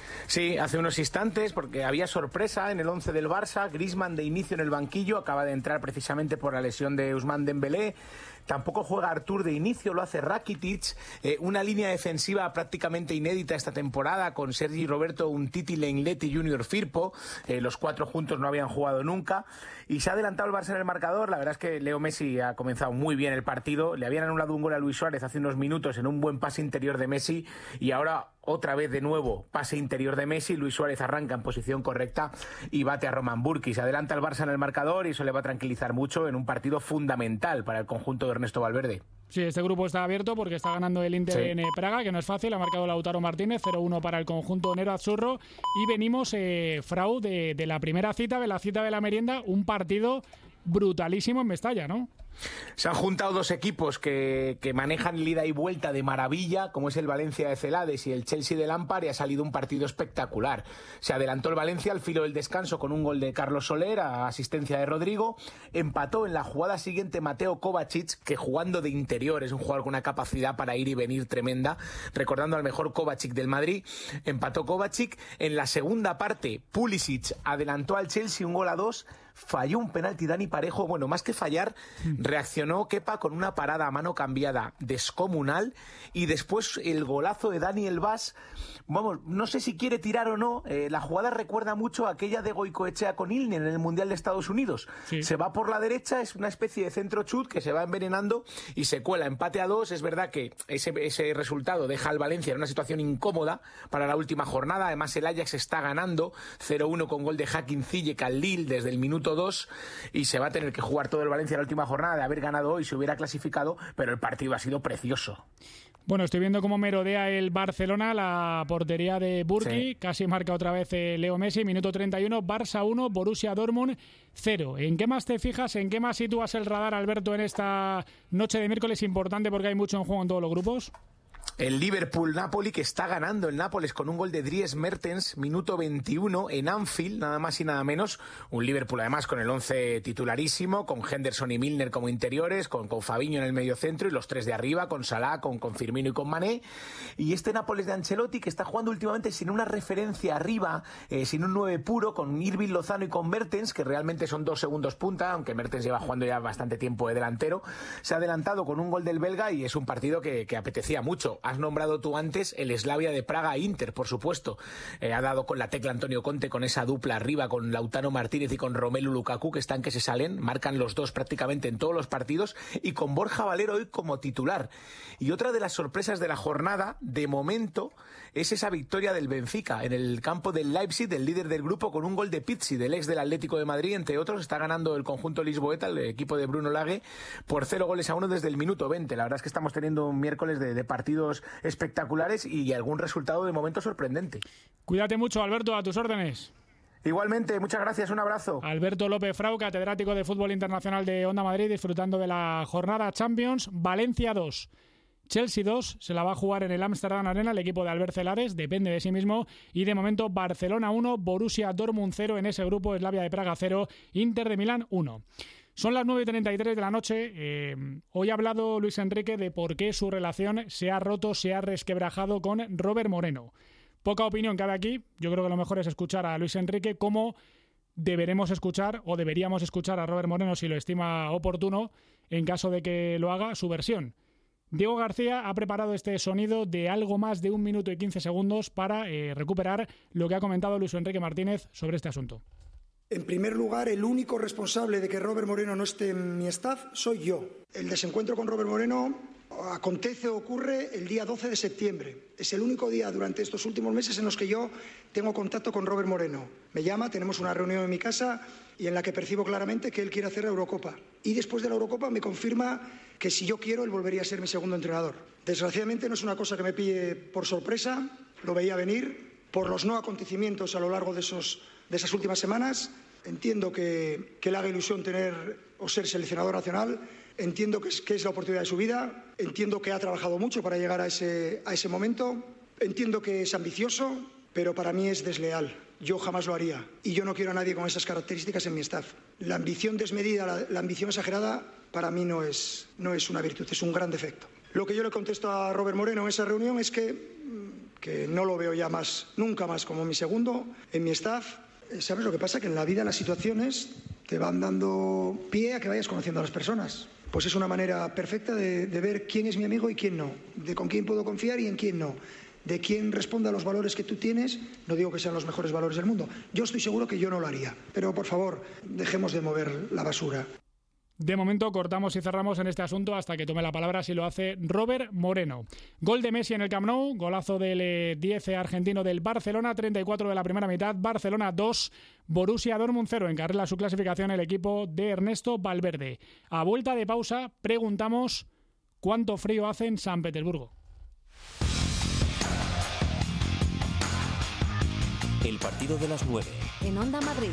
Sí, hace unos instantes, porque había sorpresa en el once del Barça, Griezmann de inicio en el banquillo, acaba de entrar precisamente por la lesión de Ousmane Dembélé. Tampoco juega Artur de inicio, lo hace Rakitic. Eh, una línea defensiva prácticamente inédita esta temporada con Sergi Roberto, Umtiti, Lenglet y Junior Firpo. Eh, los cuatro juntos no habían jugado nunca. Y se ha adelantado el Barça en el marcador. La verdad es que Leo Messi ha comenzado muy bien el partido. Le habían anulado un gol a Luis Suárez hace unos minutos en un buen pase interior de Messi. Y ahora otra vez de nuevo pase interior de Messi. Luis Suárez arranca en posición correcta y bate a Roman Burki. Se adelanta el Barça en el marcador y eso le va a tranquilizar mucho en un partido fundamental para el conjunto de Ernesto Valverde. Sí, este grupo está abierto porque está ganando el Inter sí. en Praga, que no es fácil. Ha marcado Lautaro Martínez, cero uno para el conjunto Nero Azzurro. Y venimos, eh, Frau, de, de la primera cita, de la cita de la merienda, un partido brutalísimo en Mestalla, ¿no? Se han juntado dos equipos que, que manejan el ida y vuelta de maravilla, como es el Valencia de Celades y el Chelsea de Lampard, y ha salido un partido espectacular. Se adelantó el Valencia al filo del descanso con un gol de Carlos Soler a asistencia de Rodrigo. Empató en la jugada siguiente Mateo Kovacic, que jugando de interior es un jugador con una capacidad para ir y venir tremenda, recordando al mejor Kovacic del Madrid. Empató Kovacic. En la segunda parte, Pulisic adelantó al Chelsea un gol a dos. Falló un penalti Dani Parejo, bueno, más que fallar, reaccionó Kepa con una parada a mano cambiada descomunal y después el golazo de Dani Elbás. Vamos, no sé si quiere tirar o no, eh, la jugada recuerda mucho a aquella de Goicoechea con Ilner en el Mundial de Estados Unidos. Sí. Se va por la derecha, es una especie de centro chut que se va envenenando y se cuela, empate a dos. Es verdad que ese, ese resultado deja al Valencia en una situación incómoda para la última jornada. Además el Ajax está ganando cero uno con gol de Hakim Ziyech al Lille desde el minuto dos y se va a tener que jugar todo el Valencia en la última jornada. De haber ganado hoy se hubiera clasificado, pero el partido ha sido precioso. Bueno, estoy viendo cómo merodea el Barcelona, la portería de Burki, sí. Casi marca otra vez eh, Leo Messi, minuto treinta y uno, Barça uno, Borussia Dortmund cero. ¿En qué más te fijas, en qué más sitúas el radar, Alberto, en esta noche de miércoles importante porque hay mucho en juego en todos los grupos? El Liverpool-Napoli, que está ganando el Nápoles con un gol de Dries Mertens, minuto veintiuno en Anfield, nada más y nada menos. Un Liverpool además con el once titularísimo, con Henderson y Milner como interiores, con, con Fabinho en el mediocentro y los tres de arriba, con Salah, con, con Firmino y con Mané. Y este Nápoles de Ancelotti, que está jugando últimamente sin una referencia arriba, eh, sin un nueve puro, con Irving Lozano y con Mertens, que realmente son dos segundos punta, aunque Mertens lleva jugando ya bastante tiempo de delantero. Se ha adelantado con un gol del belga y es un partido que, que apetecía mucho. Has nombrado tú antes el Slavia de Praga Inter, por supuesto. Eh, ha dado con la tecla Antonio Conte con esa dupla arriba, con Lautaro Martínez y con Romelu Lukaku, que están que se salen, marcan los dos prácticamente en todos los partidos, y con Borja Valero hoy como titular. Y otra de las sorpresas de la jornada, de momento, es esa victoria del Benfica en el campo del Leipzig, del líder del grupo, con un gol de Pizzi, del ex del Atlético de Madrid, entre otros. Está ganando el conjunto lisboeta, el equipo de Bruno Lage, por cero goles a uno desde el minuto veinte. La verdad es que estamos teniendo un miércoles de, de partidos espectaculares y algún resultado de momento sorprendente. Cuídate mucho, Alberto, a tus órdenes. Igualmente, muchas gracias, un abrazo. Alberto López Frau, catedrático de Fútbol Internacional de Onda Madrid, disfrutando de la jornada Champions. Valencia dos, Chelsea dos, se la va a jugar en el Amsterdam Arena el equipo de Albert Celades, depende de sí mismo, y de momento Barcelona uno, Borussia Dortmund cero en ese grupo, Slavia de Praga cero, Inter de Milán uno. Son las nueve y treinta y tres de la noche. Eh, hoy ha hablado Luis Enrique de por qué su relación se ha roto, se ha resquebrajado con Robert Moreno. Poca opinión cabe aquí. Yo creo que lo mejor es escuchar a Luis Enrique, como deberemos escuchar o deberíamos escuchar a Robert Moreno, si lo estima oportuno, en caso de que lo haga, su versión. Diego García ha preparado este sonido de algo más de un minuto y quince segundos para eh, recuperar lo que ha comentado Luis Enrique Martínez sobre este asunto. En primer lugar, el único responsable de que Robert Moreno no esté en mi staff soy yo. El desencuentro con Robert Moreno acontece o ocurre el día doce de septiembre. Es el único día durante estos últimos meses en los que yo tengo contacto con Robert Moreno. Me llama, tenemos una reunión en mi casa y en la que percibo claramente que él quiere hacer la Eurocopa. Y después de la Eurocopa me confirma que si yo quiero, él volvería a ser mi segundo entrenador. Desgraciadamente no es una cosa que me pille por sorpresa, lo veía venir por los no acontecimientos a lo largo de, esos, de esas últimas semanas. Entiendo que, que le haga ilusión tener o ser seleccionador nacional. Entiendo que es, que es la oportunidad de su vida, entiendo que ha trabajado mucho para llegar a ese, a ese momento, entiendo que es ambicioso, pero para mí es desleal. Yo jamás lo haría y yo no quiero a nadie con esas características en mi staff. La ambición desmedida, la, la ambición exagerada, para mí no es, no es una virtud, es un gran defecto. Lo que yo le contesto a Robert Moreno en esa reunión es que, que no lo veo ya más, nunca más como mi segundo en mi staff. ¿Sabes lo que pasa? Que en la vida las situaciones te van dando pie a que vayas conociendo a las personas. Pues es una manera perfecta de, de ver quién es mi amigo y quién no, de con quién puedo confiar y en quién no, de quién responde a los valores que tú tienes. No digo que sean los mejores valores del mundo, yo estoy seguro que yo no lo haría, pero por favor, dejemos de mover la basura. De momento cortamos y cerramos en este asunto hasta que tome la palabra, si lo hace Robert Moreno. Gol de Messi en el Camp Nou, golazo del diez argentino del Barcelona, treinta y cuatro de la primera mitad, Barcelona dos, Borussia Dortmund cero, encarrila su clasificación el equipo de Ernesto Valverde. A vuelta de pausa preguntamos cuánto frío hace en San Petersburgo. El partido de las nueve. En Onda Madrid.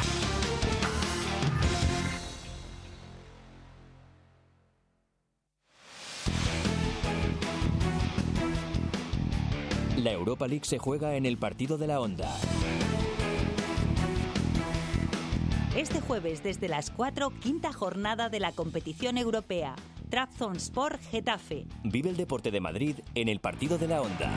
La Europa League se juega en el partido de la Onda. Este jueves desde las cuatro, quinta jornada de la competición europea. Trabzonspor Getafe. Vive el deporte de Madrid en el partido de la Onda.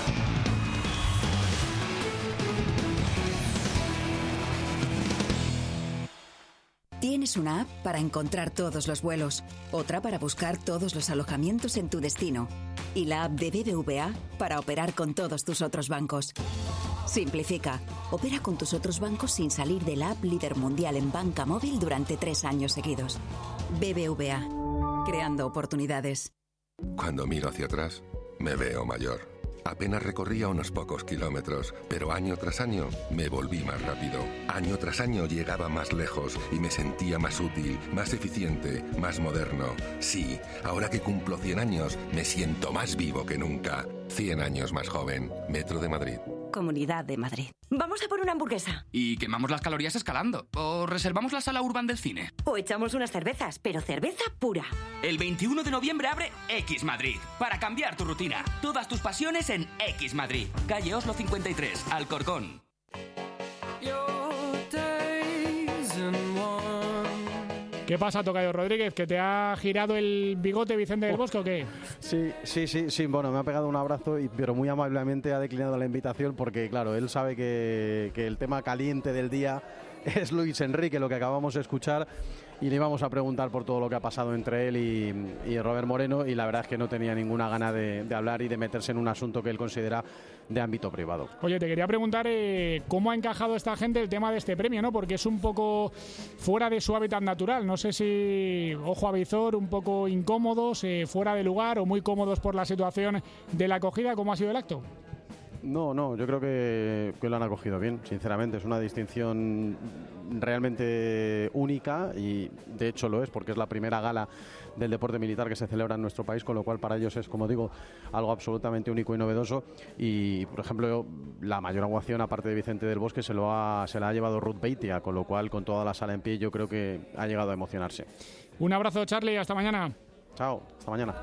Tienes una app para encontrar todos los vuelos, otra para buscar todos los alojamientos en tu destino y la app de B B V A para operar con todos tus otros bancos. Simplifica. Opera con tus otros bancos sin salir de la app líder mundial en banca móvil durante tres años seguidos. B B V A. Creando oportunidades. Cuando miro hacia atrás, me veo mayor. Apenas recorría unos pocos kilómetros, pero año tras año me volví más rápido. Año tras año llegaba más lejos y me sentía más útil, más eficiente, más moderno. Sí, ahora que cumplo cien años, me siento más vivo que nunca. cien años más joven. Metro de Madrid. Comunidad de Madrid. Vamos a por una hamburguesa. Y quemamos las calorías escalando. O reservamos la sala urban del cine. O echamos unas cervezas, pero cerveza pura. El veintiuno de noviembre abre X Madrid. Para cambiar tu rutina. Todas tus pasiones en X Madrid. Calle Oslo cincuenta y tres, Alcorcón. ¿Qué pasa, Tocayo Rodríguez? ¿Que te ha girado el bigote Vicente del Bosque o qué? Sí, sí, sí, sí. Bueno, me ha pegado un abrazo, y, pero muy amablemente ha declinado la invitación porque, claro, él sabe que, que el tema caliente del día es Luis Enrique, lo que acabamos de escuchar. y le íbamos a preguntar por todo lo que ha pasado entre él y, y Robert Moreno, y la verdad es que no tenía ninguna gana de, de hablar y de meterse en un asunto que él considera de ámbito privado. Oye, te quería preguntar eh, cómo ha encajado esta gente el tema de este premio, ¿no? Porque es un poco fuera de su hábitat natural. No sé si, ojo a visor, un poco incómodos, eh, fuera de lugar o muy cómodos por la situación de la acogida. ¿Cómo ha sido el acto? No, no, yo creo que, que lo han acogido bien, sinceramente. Es una distinción realmente única y de hecho lo es porque es la primera gala del deporte militar que se celebra en nuestro país, con lo cual para ellos es, como digo, algo absolutamente único y novedoso. Y, por ejemplo, la mayor ovación, aparte de Vicente del Bosque, se, lo ha, se la ha llevado Ruth Beitia, con lo cual, con toda la sala en pie, yo creo que ha llegado a emocionarse. Un abrazo, Charlie, hasta mañana. Chao, hasta mañana.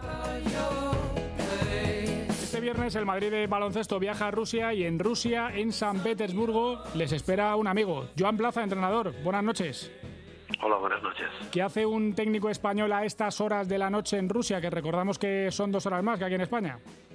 Este viernes el Madrid de baloncesto viaja a Rusia y en Rusia, en San Petersburgo, les espera un amigo. Joan Plaza, entrenador. Buenas noches. Hola, buenas noches. ¿Qué hace un técnico español a estas horas de la noche en Rusia? Que recordamos que son dos horas más que aquí en España.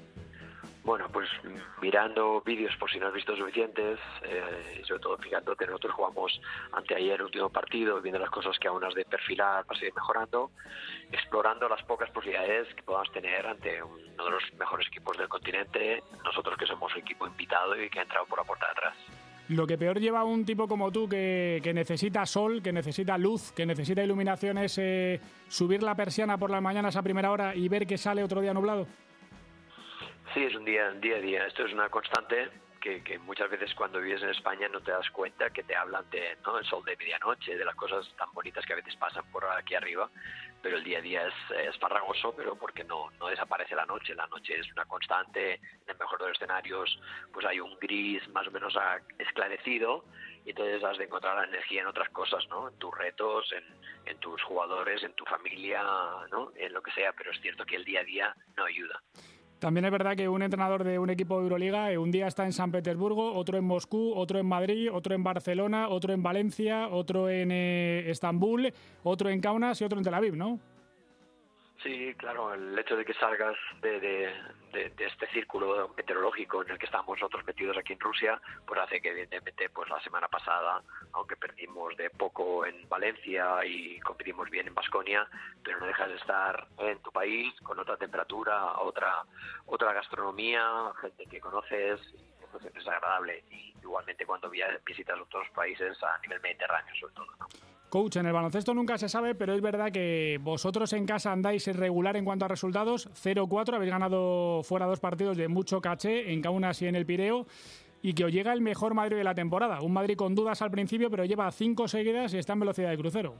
Bueno, pues mirando vídeos por si no has visto suficientes, eh, y sobre todo fijándote, nosotros jugamos anteayer el último partido, viendo las cosas que aún has de perfilar para seguir mejorando, explorando las pocas posibilidades que podamos tener ante uno de los mejores equipos del continente, nosotros que somos un equipo invitado y que ha entrado por la puerta de atrás. Lo que peor lleva a un tipo como tú, que, que necesita sol, que necesita luz, que necesita iluminación, es eh, subir la persiana por las mañanas a primera hora y ver que sale otro día nublado. Sí, es un día, día a día. Esto es una constante que, que muchas veces cuando vives en España no te das cuenta, que te hablan de, ¿no?, el sol de medianoche, de las cosas tan bonitas que a veces pasan por aquí arriba, pero el día a día es, es farragoso, pero porque no, no desaparece la noche. La noche es una constante, en el mejor de los escenarios pues hay un gris más o menos esclarecido, y entonces has de encontrar la energía en otras cosas, ¿no? En tus retos, en, en tus jugadores, en tu familia, ¿no?, en lo que sea, pero es cierto que el día a día no ayuda. También es verdad que un entrenador de un equipo de Euroliga eh, un día está en San Petersburgo, otro en Moscú, otro en Madrid, otro en Barcelona, otro en Valencia, otro en eh, Estambul, otro en Kaunas y otro en Tel Aviv, ¿no? Sí, claro, el hecho de que salgas de, de, de, de este círculo meteorológico en el que estamos nosotros metidos aquí en Rusia, pues hace que evidentemente pues la semana pasada, aunque perdimos de poco en Valencia y competimos bien en Baskonia, pero no dejas de estar en tu país con otra temperatura, otra otra gastronomía, gente que conoces, pues es agradable. Y igualmente cuando visitas otros países a nivel mediterráneo sobre todo, ¿no? Coach, en el baloncesto nunca se sabe, pero es verdad que vosotros en casa andáis irregular en cuanto a resultados, cero cuatro, habéis ganado fuera dos partidos de mucho caché, en Kaunas y en el Pireo, y que os llega el mejor Madrid de la temporada. Un Madrid con dudas al principio, pero lleva cinco seguidas y está en velocidad de crucero.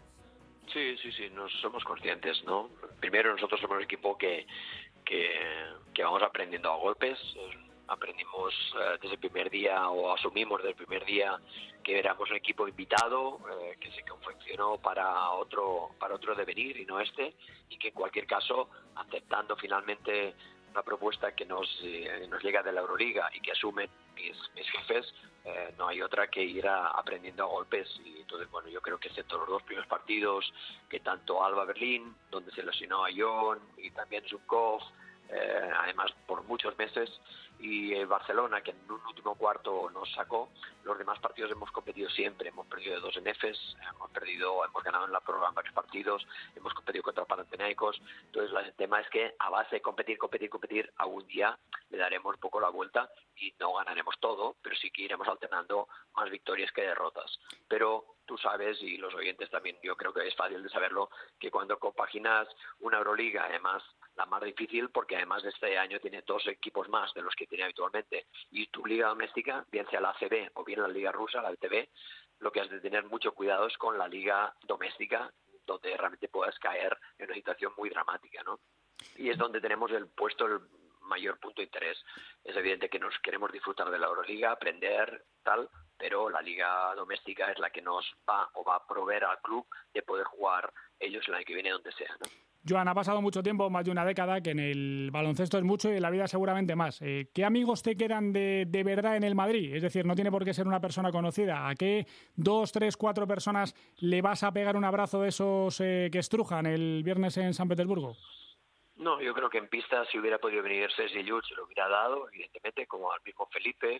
Sí, sí, sí, nos somos conscientes, ¿no? Primero, nosotros somos un equipo que, que, que vamos aprendiendo a golpes. Aprendimos eh, desde el primer día, o asumimos desde el primer día, que éramos un equipo invitado, eh, que se confeccionó para otro para otro devenir y no este, y que en cualquier caso, aceptando finalmente una propuesta que nos eh, nos llega de la Euroliga y que asumen mis, mis jefes, eh, no hay otra que ir a, aprendiendo a golpes. Y entonces, bueno, yo creo que excepto los dos primeros partidos, que tanto Alba Berlín, donde se lesionó a John, y también Zubkov, eh, además por muchos meses, y eh, Barcelona, que en un último cuarto nos sacó, los demás partidos hemos competido siempre, hemos perdido de dos en Efes, hemos perdido, hemos ganado en la prórroga en varios partidos, hemos competido contra Panathinaikos. Entonces el tema es que a base de competir, competir, competir, algún día le daremos un poco la vuelta y no ganaremos todo, pero sí que iremos alternando más victorias que derrotas. Pero tú sabes, y los oyentes también, yo creo que es fácil de saberlo, que cuando compaginas una Euroliga, además la más difícil, porque además de este año tiene dos equipos más de los que tiene habitualmente, y tu liga doméstica, bien sea la A C B o bien la liga rusa, la B T B, lo que has de tener mucho cuidado es con la liga doméstica, donde realmente puedas caer en una situación muy dramática, ¿no? Y es donde tenemos el puesto el mayor punto de interés. Es evidente que nos queremos disfrutar de la Euroliga, aprender, tal, pero la liga doméstica es la que nos va o va a proveer al club de poder jugar ellos el año que viene donde sea, ¿no? Joan, ha pasado mucho tiempo, más de una década, que en el baloncesto es mucho y en la vida seguramente más. Eh, ¿Qué amigos te quedan de, de verdad en el Madrid? Es decir, no tiene por qué ser una persona conocida. ¿A qué dos, tres, cuatro personas le vas a pegar un abrazo de esos eh, que estrujan el viernes en San Petersburgo? No, yo creo que en pista, si hubiera podido venir Sergi Llull, se lo hubiera dado, evidentemente, como al mismo Felipe,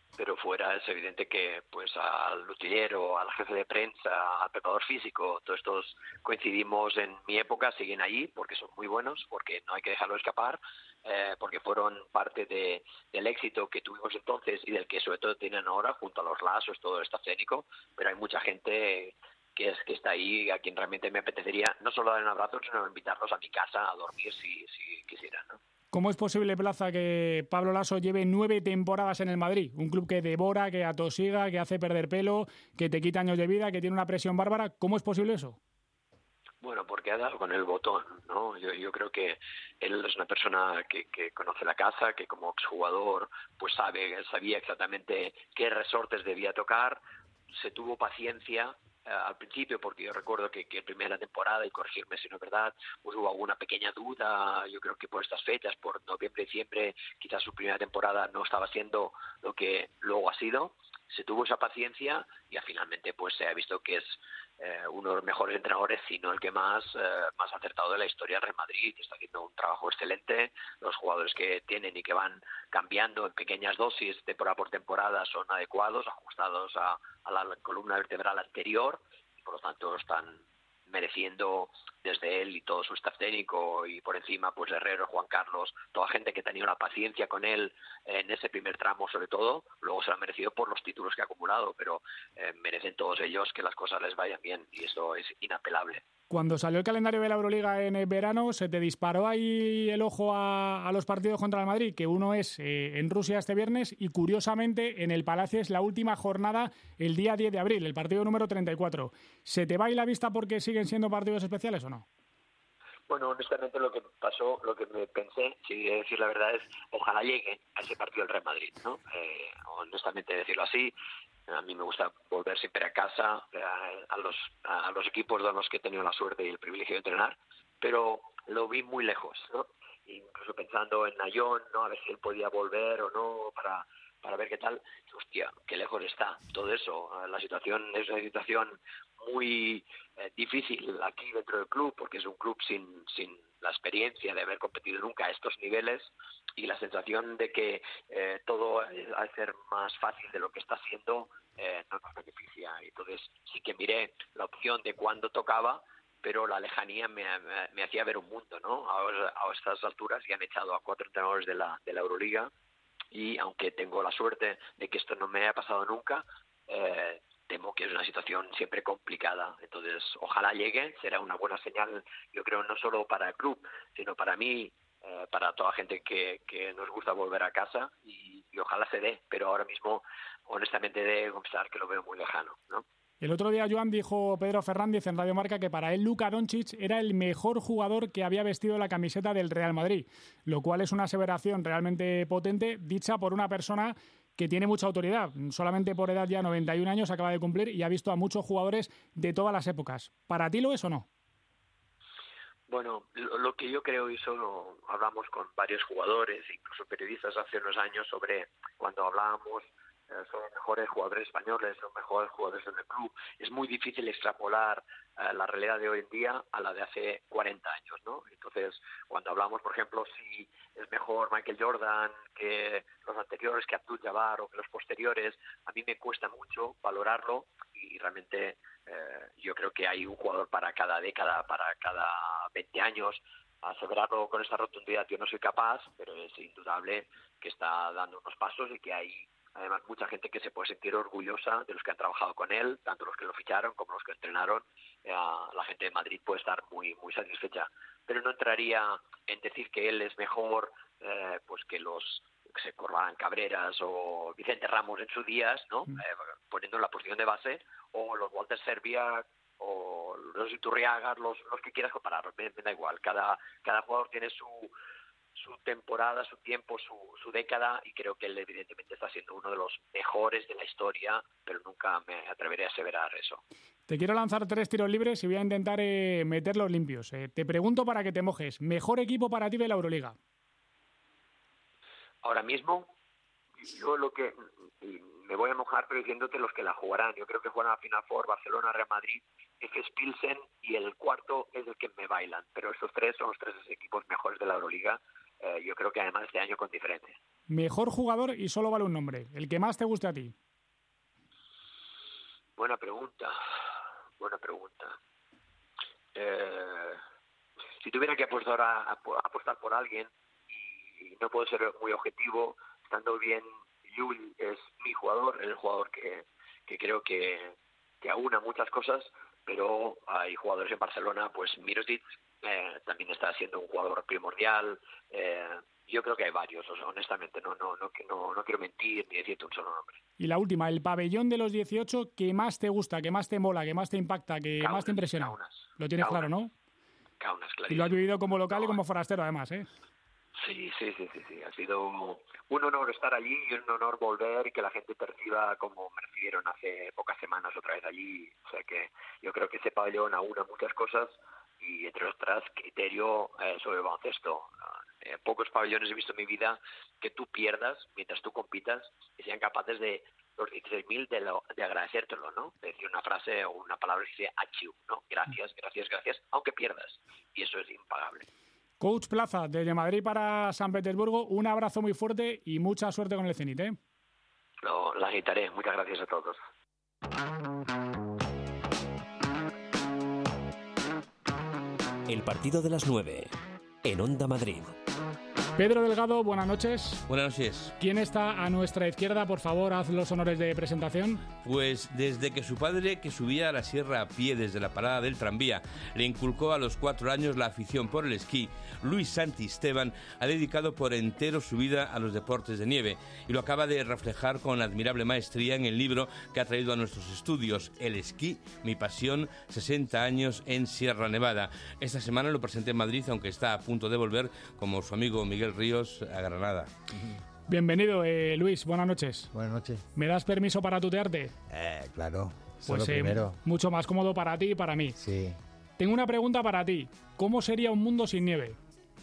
pero fuera es evidente que pues al utillero, al jefe de prensa, al preparador físico, todos estos coincidimos en mi época, siguen allí porque son muy buenos, porque no hay que dejarlo escapar, eh, porque fueron parte de, del éxito que tuvimos entonces y del que sobre todo tienen ahora junto a los lazos, todo el staff técnico, pero hay mucha gente que es que está ahí, a quien realmente me apetecería no solo dar un abrazo, sino invitarlos a mi casa a dormir si, si quisieran, ¿no? ¿Cómo es posible, Plaza, que Pablo Laso lleve nueve temporadas en el Madrid? Un club que devora, que atosiga, que hace perder pelo, que te quita años de vida, que tiene una presión bárbara. ¿Cómo es posible eso? Bueno, porque ha dado con el botón, ¿no? Yo, yo creo que él es una persona que, que conoce la casa, que como exjugador pues sabe, sabía exactamente qué resortes debía tocar, se tuvo paciencia eh, al principio, porque yo recuerdo que, que en primera temporada, y corregirme si no es verdad, pues hubo alguna pequeña duda. Yo creo que por estas fechas, por noviembre, diciembre, quizás su primera temporada no estaba siendo lo que luego ha sido. Se tuvo esa paciencia y finalmente pues se ha visto que es eh, uno de los mejores entrenadores, si no el que más eh, más acertado de la historia del Real Madrid. Está haciendo un trabajo excelente. Los jugadores que tienen y que van cambiando en pequeñas dosis temporada por temporada son adecuados, ajustados a, a la columna vertebral anterior, y por lo tanto están mereciendo desde él y todo su staff técnico y por encima pues Herrero, Juan Carlos, toda gente que ha tenido la paciencia con él en ese primer tramo sobre todo, luego se lo han merecido por los títulos que ha acumulado, pero eh, merecen todos ellos que las cosas les vayan bien y eso es inapelable. Cuando salió el calendario de la Euroliga en el verano, ¿se te disparó ahí el ojo a, a los partidos contra el Madrid? Que uno es eh, en Rusia este viernes y, curiosamente, en el Palacio es la última jornada el día diez de abril, el partido número treinta y cuatro. ¿Se te va ahí la vista porque siguen siendo partidos especiales o no? Bueno, honestamente lo que pasó, lo que me pensé, si de decir la verdad, es ojalá llegue a ese partido del Real Madrid, ¿no? Eh, honestamente decirlo así. A mí me gusta volver siempre a casa, a los, a los equipos de los que he tenido la suerte y el privilegio de entrenar, pero lo vi muy lejos, ¿no? Incluso pensando en Nayón, ¿no? A ver si él podía volver o no para, para ver qué tal. Hostia, qué lejos está todo eso. La situación es una situación muy eh, difícil aquí dentro del club, porque es un club sin, sin la experiencia de haber competido nunca a estos niveles, y la sensación de que eh, todo ha de ser más fácil de lo que está siendo eh, no nos beneficia. Entonces sí que miré la opción de cuándo tocaba, pero la lejanía me, me, me hacía ver un mundo, ¿no? Ahora, a estas alturas ya han echado a cuatro entrenadores de la, de la Euroliga, y aunque tengo la suerte de que esto no me haya pasado nunca, eh, temo que es una situación siempre complicada. Entonces, ojalá llegue, será una buena señal, yo creo, no solo para el club, sino para mí, eh, para toda la gente que, que nos gusta volver a casa, y, y ojalá se dé, pero ahora mismo, honestamente, debo confesar que lo veo muy lejano, ¿no? El otro día, Joan, dijo Pedro Fernández en Radio Marca que para él Luka Doncic era el mejor jugador que había vestido la camiseta del Real Madrid, lo cual es una aseveración realmente potente, dicha por una persona que tiene mucha autoridad. Solamente por edad, ya noventa y un años, acaba de cumplir y ha visto a muchos jugadores de todas las épocas. ¿Para ti lo es o no? Bueno, lo, lo que yo creo, y solo hablamos con varios jugadores, incluso periodistas hace unos años, sobre cuando hablábamos son los mejores jugadores españoles, los mejores jugadores del club. Es muy difícil extrapolar uh, la realidad de hoy en día a la de hace cuarenta años, ¿no? Entonces, cuando hablamos, por ejemplo, si es mejor Michael Jordan que los anteriores, que Abdul-Jabbar o que los posteriores, a mí me cuesta mucho valorarlo, y realmente eh, yo creo que hay un jugador para cada década, para cada veinte años. Aseverarlo con esta rotundidad yo no soy capaz, pero es indudable que está dando unos pasos y que hay además mucha gente que se puede sentir orgullosa de los que han trabajado con él, tanto los que lo ficharon como los que entrenaron. Eh, la gente de Madrid puede estar muy muy satisfecha, pero no entraría en decir que él es mejor eh, pues que los que se Corbalán Cabreras o Vicente Ramos en sus días, ¿no? Eh, poniendo en la posición de base, o los Walter Serbia o los Iturriaga, los, los que quieras comparar, me, me da igual. Cada, cada jugador tiene su su temporada, su tiempo, su, su década, y creo que él evidentemente está siendo uno de los mejores de la historia, pero nunca me atreveré a aseverar eso. Te quiero lanzar tres tiros libres y voy a intentar eh, meterlos limpios. Eh, te pregunto para que te mojes. ¿Mejor equipo para ti de la Euroliga? Ahora mismo, yo lo que... me voy a mojar pero diciéndote los que la jugarán. Yo creo que juegan a la Final Four, Barcelona, Real Madrid, F S Pilsen, y el cuarto es el que me bailan. Pero esos tres son los tres equipos mejores de la Euroliga. Eh, yo creo que además este año con diferencia. Mejor jugador y solo vale un nombre, el que más te guste a ti. Buena pregunta, buena pregunta. Eh, si tuviera que apostar, a, a, apostar por alguien, y no puedo ser muy objetivo, estando bien, Llull es mi jugador, el jugador que, que creo que, que aúna muchas cosas, pero hay jugadores en Barcelona, pues Mirotic eh, también está siendo un jugador primordial. Eh, yo creo que hay varios, o sea, honestamente, no, no, no, no, no quiero mentir ni decirte un solo nombre. Y la última, el pabellón de los dieciocho que más te gusta, que más te mola, que más te impacta, que Kaunas, más te impresiona. Kaunas, Lo tienes Kaunas, claro, ¿no? Kaunas, claro. Y lo has vivido como local y como forastero, además, ¿eh? Sí, sí, sí, sí, sí. Ha sido un honor estar allí y un honor volver y que la gente perciba como me recibieron hace pocas semanas otra vez allí. O sea que yo creo que ese pabellón aúna muchas cosas y, entre otras, criterio eh, sobre el baloncesto. Eh, pocos pabellones he visto en mi vida que tú pierdas mientras tú compitas y sean capaces de los dieciséis mil de, lo, de agradecértelo, ¿no? De decir una frase o una palabra que sea achiu, ¿no? Gracias, gracias, gracias, aunque pierdas. Y eso es impagable. Coach Plaza, desde Madrid para San Petersburgo, un abrazo muy fuerte y mucha suerte con el Zenit, ¿eh? Lo, la agitaré. Muchas gracias a todos. El partido de las nueve, en Onda Madrid. Pedro Delgado, buenas noches. Buenas noches. ¿Quién está a nuestra izquierda? Por favor, haz los honores de presentación. Pues desde que su padre, que subía a la sierra a pie desde la parada del tranvía, le inculcó a los cuatro años la afición por el esquí, Luis Santisteban ha dedicado por entero su vida a los deportes de nieve y lo acaba de reflejar con admirable maestría en el libro que ha traído a nuestros estudios, El esquí, mi pasión, sesenta años en Sierra Nevada. Esta semana lo presenté en Madrid, aunque está a punto de volver, como su amigo Miguel Ríos, a Granada. Bienvenido, eh, Luis, buenas noches. Buenas noches. ¿Me das permiso para tutearte? Eh, claro, solo Pues eh, primero. mucho más cómodo para ti y para mí. Sí. Tengo una pregunta para ti. ¿Cómo sería un mundo sin nieve?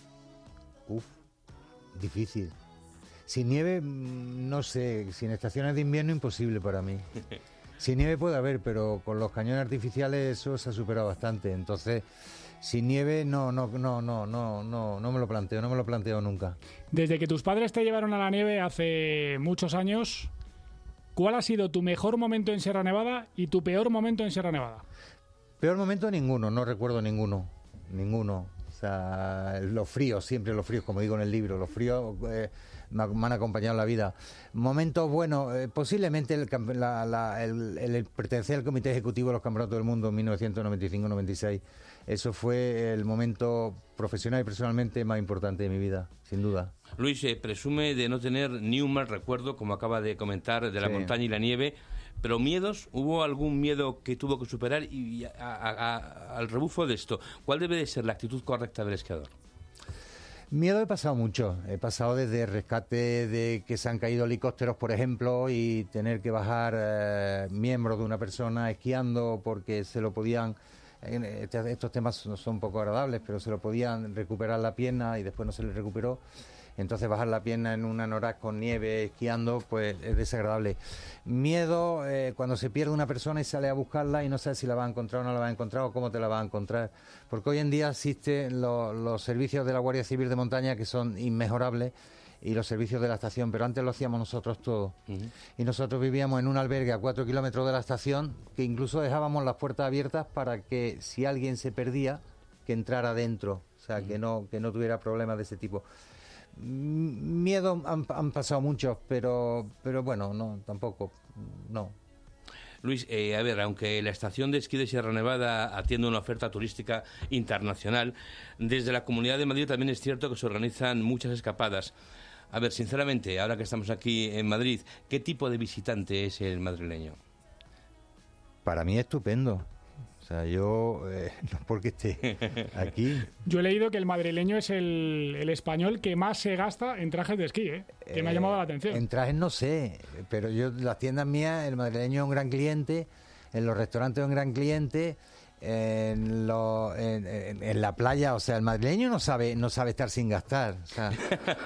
Uf, difícil. Sin nieve, no sé, sin estaciones de invierno imposible para mí. Sin nieve puede haber, pero con los cañones artificiales eso se ha superado bastante. Entonces, sin nieve no, no, no, no, no, no, no me lo planteo, no me lo planteo nunca. Desde que tus padres te llevaron a la nieve hace muchos años, ¿cuál ha sido tu mejor momento en Sierra Nevada y tu peor momento en Sierra Nevada? Peor momento ninguno, no recuerdo ninguno, ninguno. O sea, los fríos, siempre los fríos, como digo en el libro, los fríos eh, me, me han acompañado en la vida. Momentos buenos, eh, posiblemente el, la, la, el, el, el pertenecer al Comité Ejecutivo de los Campeonatos del Mundo en mil novecientos noventa y cinco noventa y seis. Eso fue el momento profesional y personalmente más importante de mi vida, sin duda. Luis eh, presume de no tener ni un mal recuerdo, como acaba de comentar, de la sí. montaña y la nieve, pero miedos, ¿hubo algún miedo que tuvo que superar? Y a, a, a, al rebufo de esto, ¿cuál debe de ser la actitud correcta del esquiador? Miedo he pasado mucho, he pasado desde rescate de que se han caído helicópteros, por ejemplo, y tener que bajar eh, miembros de una persona esquiando porque se lo podían... Estos temas son un poco agradables, pero se lo podían recuperar la pierna y después no se le recuperó. Entonces bajar la pierna en un anorak con nieve esquiando, pues es desagradable. Miedo eh, cuando se pierde una persona y sale a buscarla y no sabe si la va a encontrar o no la va a encontrar o cómo te la va a encontrar. Porque hoy en día existen lo, los servicios de la Guardia Civil de Montaña que son inmejorables y los servicios de la estación, pero antes lo hacíamos nosotros todo. Uh-huh. Y nosotros vivíamos en un albergue a cuatro kilómetros de la estación, que incluso dejábamos las puertas abiertas para que si alguien se perdía, que entrara dentro, o sea, uh-huh. que no que no tuviera problemas de ese tipo. Miedo han, han pasado muchos, pero pero bueno, no, tampoco, no. Luis, eh, a ver, aunque la estación de esquí de Sierra Nevada atiende una oferta turística internacional, desde la Comunidad de Madrid también es cierto que se organizan muchas escapadas. A ver, sinceramente, ahora que estamos aquí en Madrid, ¿qué tipo de visitante es el madrileño? Para mí estupendo. O sea, yo, eh, no porque esté aquí. Yo he leído que el madrileño es el, el español que más se gasta en trajes de esquí, ¿eh? Que eh, me ha llamado la atención. En trajes no sé, pero yo, las tiendas mías, el madrileño es un gran cliente, en los restaurantes es un gran cliente, en, lo, en, en, en la playa, o sea, el madrileño no sabe no sabe estar sin gastar. O sea,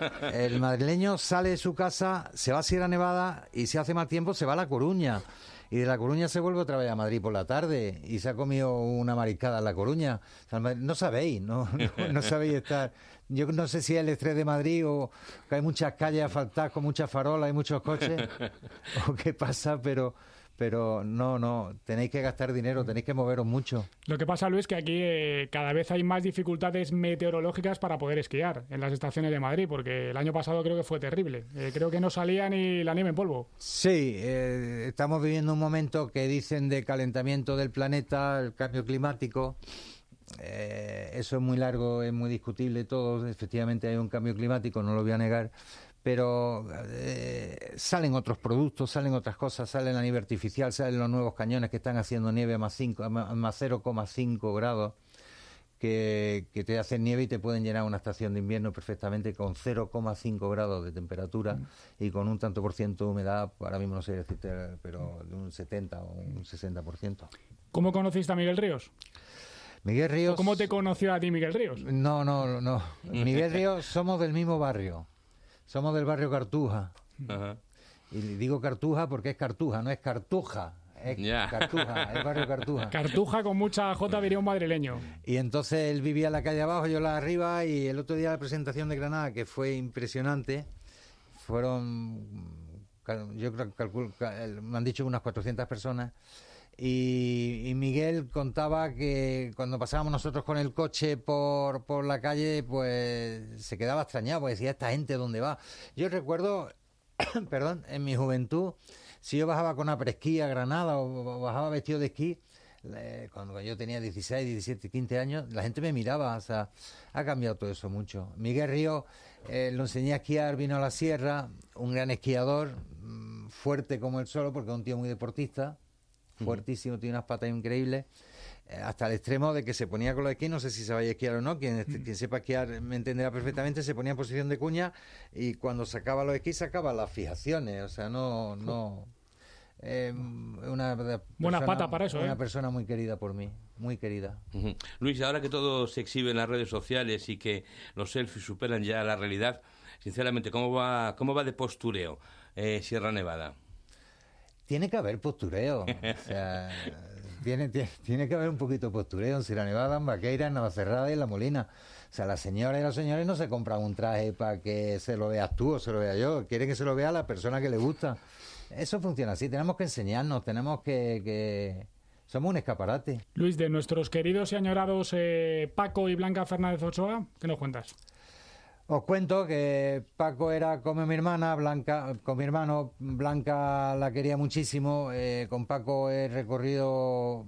el madrileño sale de su casa, se va a Sierra Nevada y si hace mal tiempo se va a La Coruña. Y de La Coruña se vuelve otra vez a Madrid por la tarde y se ha comido una mariscada en La Coruña. O sea, no sabéis, no, no, no sabéis estar. Yo no sé si es el estrés de Madrid o que hay muchas calles asfaltadas con muchas farolas y muchos coches o qué pasa, pero... Pero no, no, tenéis que gastar dinero, tenéis que moveros mucho. Lo que pasa, Luis, que aquí eh, cada vez hay más dificultades meteorológicas para poder esquiar en las estaciones de Madrid, porque el año pasado creo que fue terrible. Eh, creo que no salía ni la nieve en polvo. Sí, eh, estamos viviendo un momento que dicen de calentamiento del planeta, el cambio climático. Eh, eso es muy largo, es muy discutible todo. Efectivamente hay un cambio climático, no lo voy a negar. Pero eh, salen otros productos, salen otras cosas, sale la nieve artificial, salen los nuevos cañones que están haciendo nieve a más, cinco, a más cero coma cinco grados, que, que te hacen nieve y te pueden llenar una estación de invierno perfectamente con cero coma cinco grados de temperatura mm. y con un tanto por ciento de humedad, ahora mismo no sé decirte, pero de un setenta o un sesenta por ciento. ¿Cómo conociste a Miguel Ríos? Miguel Ríos... ¿Cómo te conoció a ti Miguel Ríos? No, no, no. Miguel Ríos somos del mismo barrio. Somos del barrio Cartuja. Ajá. Y digo Cartuja porque es Cartuja, no es Cartuja. Es yeah. Cartuja, es barrio Cartuja. Cartuja con mucha J, diría un madrileño. Y entonces él vivía en la calle abajo, yo la arriba, y el otro día la presentación de Granada, que fue impresionante, fueron, yo calculo, me han dicho unas cuatrocientas personas, y, y Miguel contaba que cuando pasábamos nosotros con el coche por, por la calle, pues se quedaba extrañado, porque decía, ¿esta gente dónde va? Yo recuerdo, perdón, en mi juventud, si yo bajaba con una presquí a Granada o bajaba vestido de esquí, eh, cuando yo tenía dieciséis, diecisiete, quince años, la gente me miraba, o sea, ha cambiado todo eso mucho. Miguel Ríos, eh, lo enseñé a esquiar, vino a la sierra, un gran esquiador, mmm, fuerte como él solo, porque es un tío muy deportista, fuertísimo, tiene unas patas increíbles, eh, hasta el extremo de que se ponía con los esquís, no sé si sabéis esquiar o no, quien, quien sepa esquiar me entenderá perfectamente, se ponía en posición de cuña y cuando sacaba los esquís sacaba las fijaciones, o sea, no... no eh, una persona, buena pata para eso, una ¿eh? persona muy querida por mí, muy querida. Uh-huh. Luis, ahora que todo se exhibe en las redes sociales y que los selfies superan ya la realidad, sinceramente, ¿cómo va, cómo va de postureo eh, Sierra Nevada? Tiene que haber postureo, o sea, tiene, tiene, tiene que haber un poquito de postureo en Sierra Nevada, en Vaqueira, en Navacerrada y en La Molina. O sea, las señoras y los señores no se compran un traje para que se lo veas tú o se lo vea yo, quieren que se lo vea la persona que le gusta. Eso funciona así, tenemos que enseñarnos, tenemos que... que... somos un escaparate. Luis, de nuestros queridos y añorados eh, Paco y Blanca Fernández Ochoa, ¿qué nos cuentas? Os cuento que Paco era como mi hermana, Blanca, con mi hermano, Blanca la quería muchísimo. Eh, con Paco he recorrido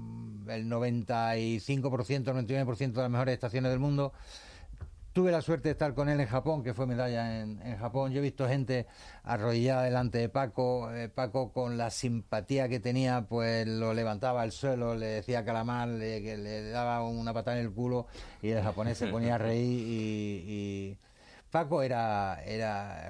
el noventa y cinco por ciento, noventa y nueve por ciento de las mejores estaciones del mundo. Tuve la suerte de estar con él en Japón, que fue medalla en, en Japón. Yo he visto gente arrodillada delante de Paco. Eh, Paco, con la simpatía que tenía, pues lo levantaba al suelo, le decía calamar, le, que le daba una patada en el culo y el japonés se ponía a reír. Y, y... Paco era, era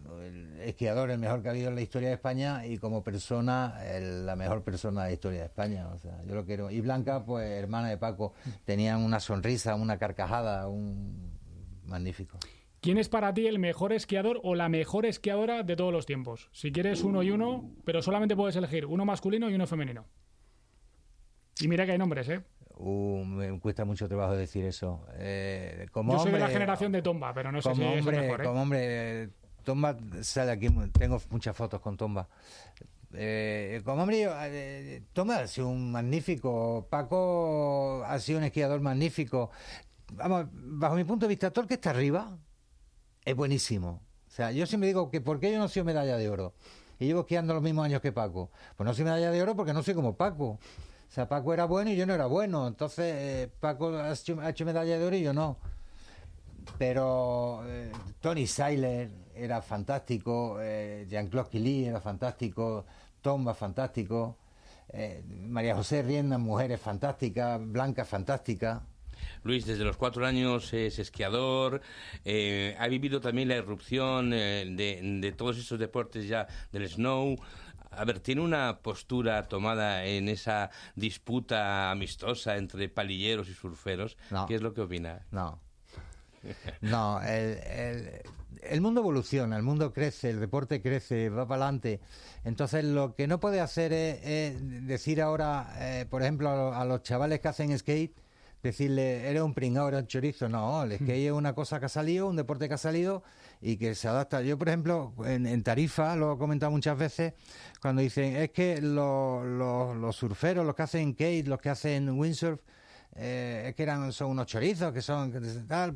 el esquiador, el mejor que ha habido en la historia de España, y como persona, el, la mejor persona de la historia de España. O sea, yo lo quiero. Y Blanca, pues hermana de Paco, tenían una sonrisa, una carcajada, un... magnífico. ¿Quién es para ti el mejor esquiador o la mejor esquiadora de todos los tiempos? Si quieres uno y uno, pero solamente puedes elegir uno masculino y uno femenino. Y mira que hay nombres, ¿eh? Uh, me cuesta mucho trabajo decir eso. Eh, como Yo soy hombre, de la generación de Tomba, pero no sé si hombre, es el mejor, ¿eh? Como hombre, Tomba sale aquí, tengo muchas fotos con Tomba. Eh, como hombre, eh, Tomba ha sido un magnífico, Paco ha sido un esquiador magnífico. Vamos, bajo mi punto de vista, todo el que está arriba es buenísimo. O sea, yo siempre digo que ¿por qué yo no soy medalla de oro? Y llevo esquiando los mismos años que Paco. Pues no soy medalla de oro porque no soy como Paco. O sea, Paco era bueno y yo no era bueno. Entonces, eh, Paco ha hecho, ha hecho medalla de oro y yo no. Pero eh, Tony Seiler era fantástico, eh, Jean-Claude Killy era fantástico, Tomba fantástico, eh, María José Rienda, mujeres fantásticas, Blanca fantástica. Luis, desde los cuatro años es esquiador, eh, ha vivido también la irrupción eh, de, de todos esos deportes ya del snow. A ver, ¿tiene una postura tomada en esa disputa amistosa entre palilleros y surferos? No. ¿Qué es lo que opina? No. No, el, el, el mundo evoluciona, el mundo crece, el deporte crece, va para adelante. Entonces, lo que no puede hacer es, es decir ahora, eh, por ejemplo, a, a los chavales que hacen skate, decirle, eres un pringao, eres un chorizo. No, el skate es una cosa que ha salido, un deporte que ha salido y que se adapta. Yo, por ejemplo, en, en Tarifa, lo he comentado muchas veces, cuando dicen, es que los, los, los surferos, los que hacen skate, los que hacen windsurf, eh, es que eran son unos chorizos, que son tal,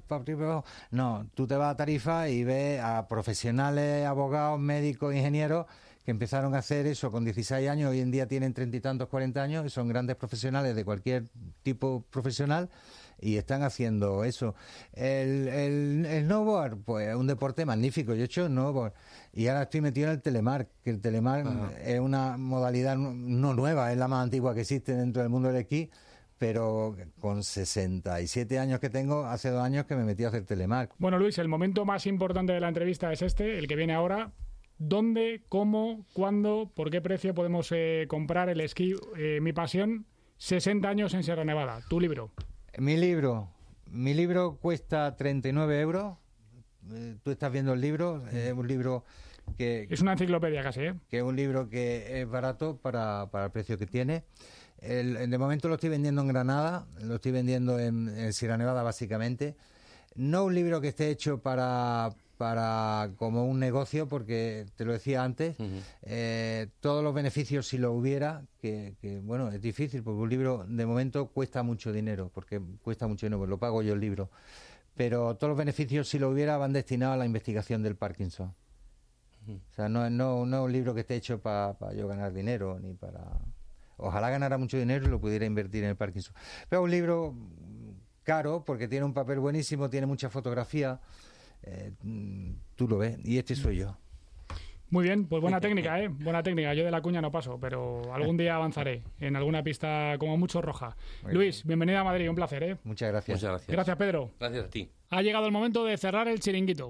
no, tú te vas a Tarifa y ves a profesionales, abogados, médicos, ingenieros que empezaron a hacer eso con dieciséis años, hoy en día tienen treinta y tantos, cuarenta años, y son grandes profesionales de cualquier tipo profesional y están haciendo eso. El, el, el snowboard, pues es un deporte magnífico. Yo he hecho snowboard y ahora estoy metido en el telemark, que el telemark Ajá. es una modalidad no nueva, es la más antigua que existe dentro del mundo del esquí, pero con sesenta y siete años que tengo, hace dos años que me metí a hacer telemark. Bueno, Luis, el momento más importante de la entrevista es este, el que viene ahora. ¿Dónde, cómo, cuándo, por qué precio podemos eh, comprar el esquí eh, Mi Pasión, sesenta años en Sierra Nevada? Tu libro. Mi libro. Mi libro cuesta treinta y nueve euros. Eh, tú estás viendo el libro. Es eh, un libro que... Es una enciclopedia casi, ¿eh? Que es un libro que es barato para, para el precio que tiene. El, de momento lo estoy vendiendo en Granada, lo estoy vendiendo en, en Sierra Nevada básicamente. No un libro que esté hecho para... para como un negocio, porque te lo decía antes, uh-huh. eh, todos los beneficios si lo hubiera, que, que bueno, es difícil porque un libro de momento cuesta mucho dinero, porque cuesta mucho dinero, pues lo pago yo el libro, pero todos los beneficios si lo hubiera van destinados a la investigación del Parkinson. Uh-huh. O sea, no, no, no es un libro que esté hecho para pa yo ganar dinero, ni para... Ojalá ganara mucho dinero y lo pudiera invertir en el Parkinson. Pero es un libro caro porque tiene un papel buenísimo, tiene mucha fotografía. Eh, tú lo ves, y este soy yo. Muy bien, pues buena técnica, ¿eh? Buena técnica. Yo de la cuña no paso, pero algún día avanzaré en alguna pista como mucho roja. Muy Luis, bien. Bienvenido a Madrid, un placer, ¿eh? Muchas gracias. Muchas gracias. Gracias, Pedro. Gracias a ti. Ha llegado el momento de cerrar el chiringuito.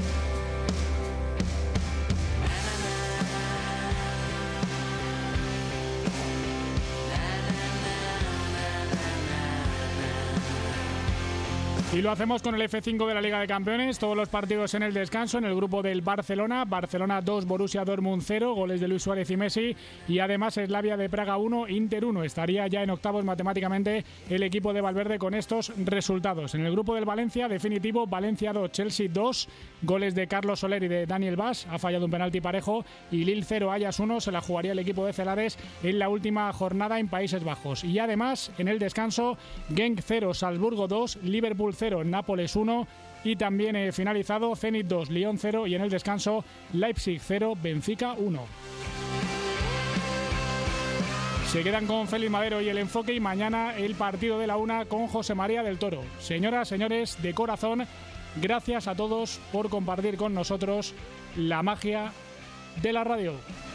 Y lo hacemos con el F cinco de la Liga de Campeones, todos los partidos en el descanso, en el grupo del Barcelona, Barcelona dos, Borussia Dortmund cero, goles de Luis Suárez y Messi, y además Slavia de Praga uno, Inter uno. Estaría ya en octavos matemáticamente el equipo de Valverde con estos resultados. En el grupo del Valencia, definitivo, Valencia dos, Chelsea dos, goles de Carlos Soler y de Daniel Vaz, ha fallado un penalti parejo, y Lille cero, Ajax uno, se la jugaría el equipo de Celades en la última jornada en Países Bajos. Y además, en el descanso, Genk cero, Salzburgo dos, Liverpool cero, Nápoles uno, y también he finalizado Zenit dos, Lyon cero, y en el descanso Leipzig cero, Benfica uno. Se quedan con Félix Madero y El Enfoque, y mañana el partido de la una con José María del Toro. Señoras, señores, de corazón, gracias a todos por compartir con nosotros la magia de la radio.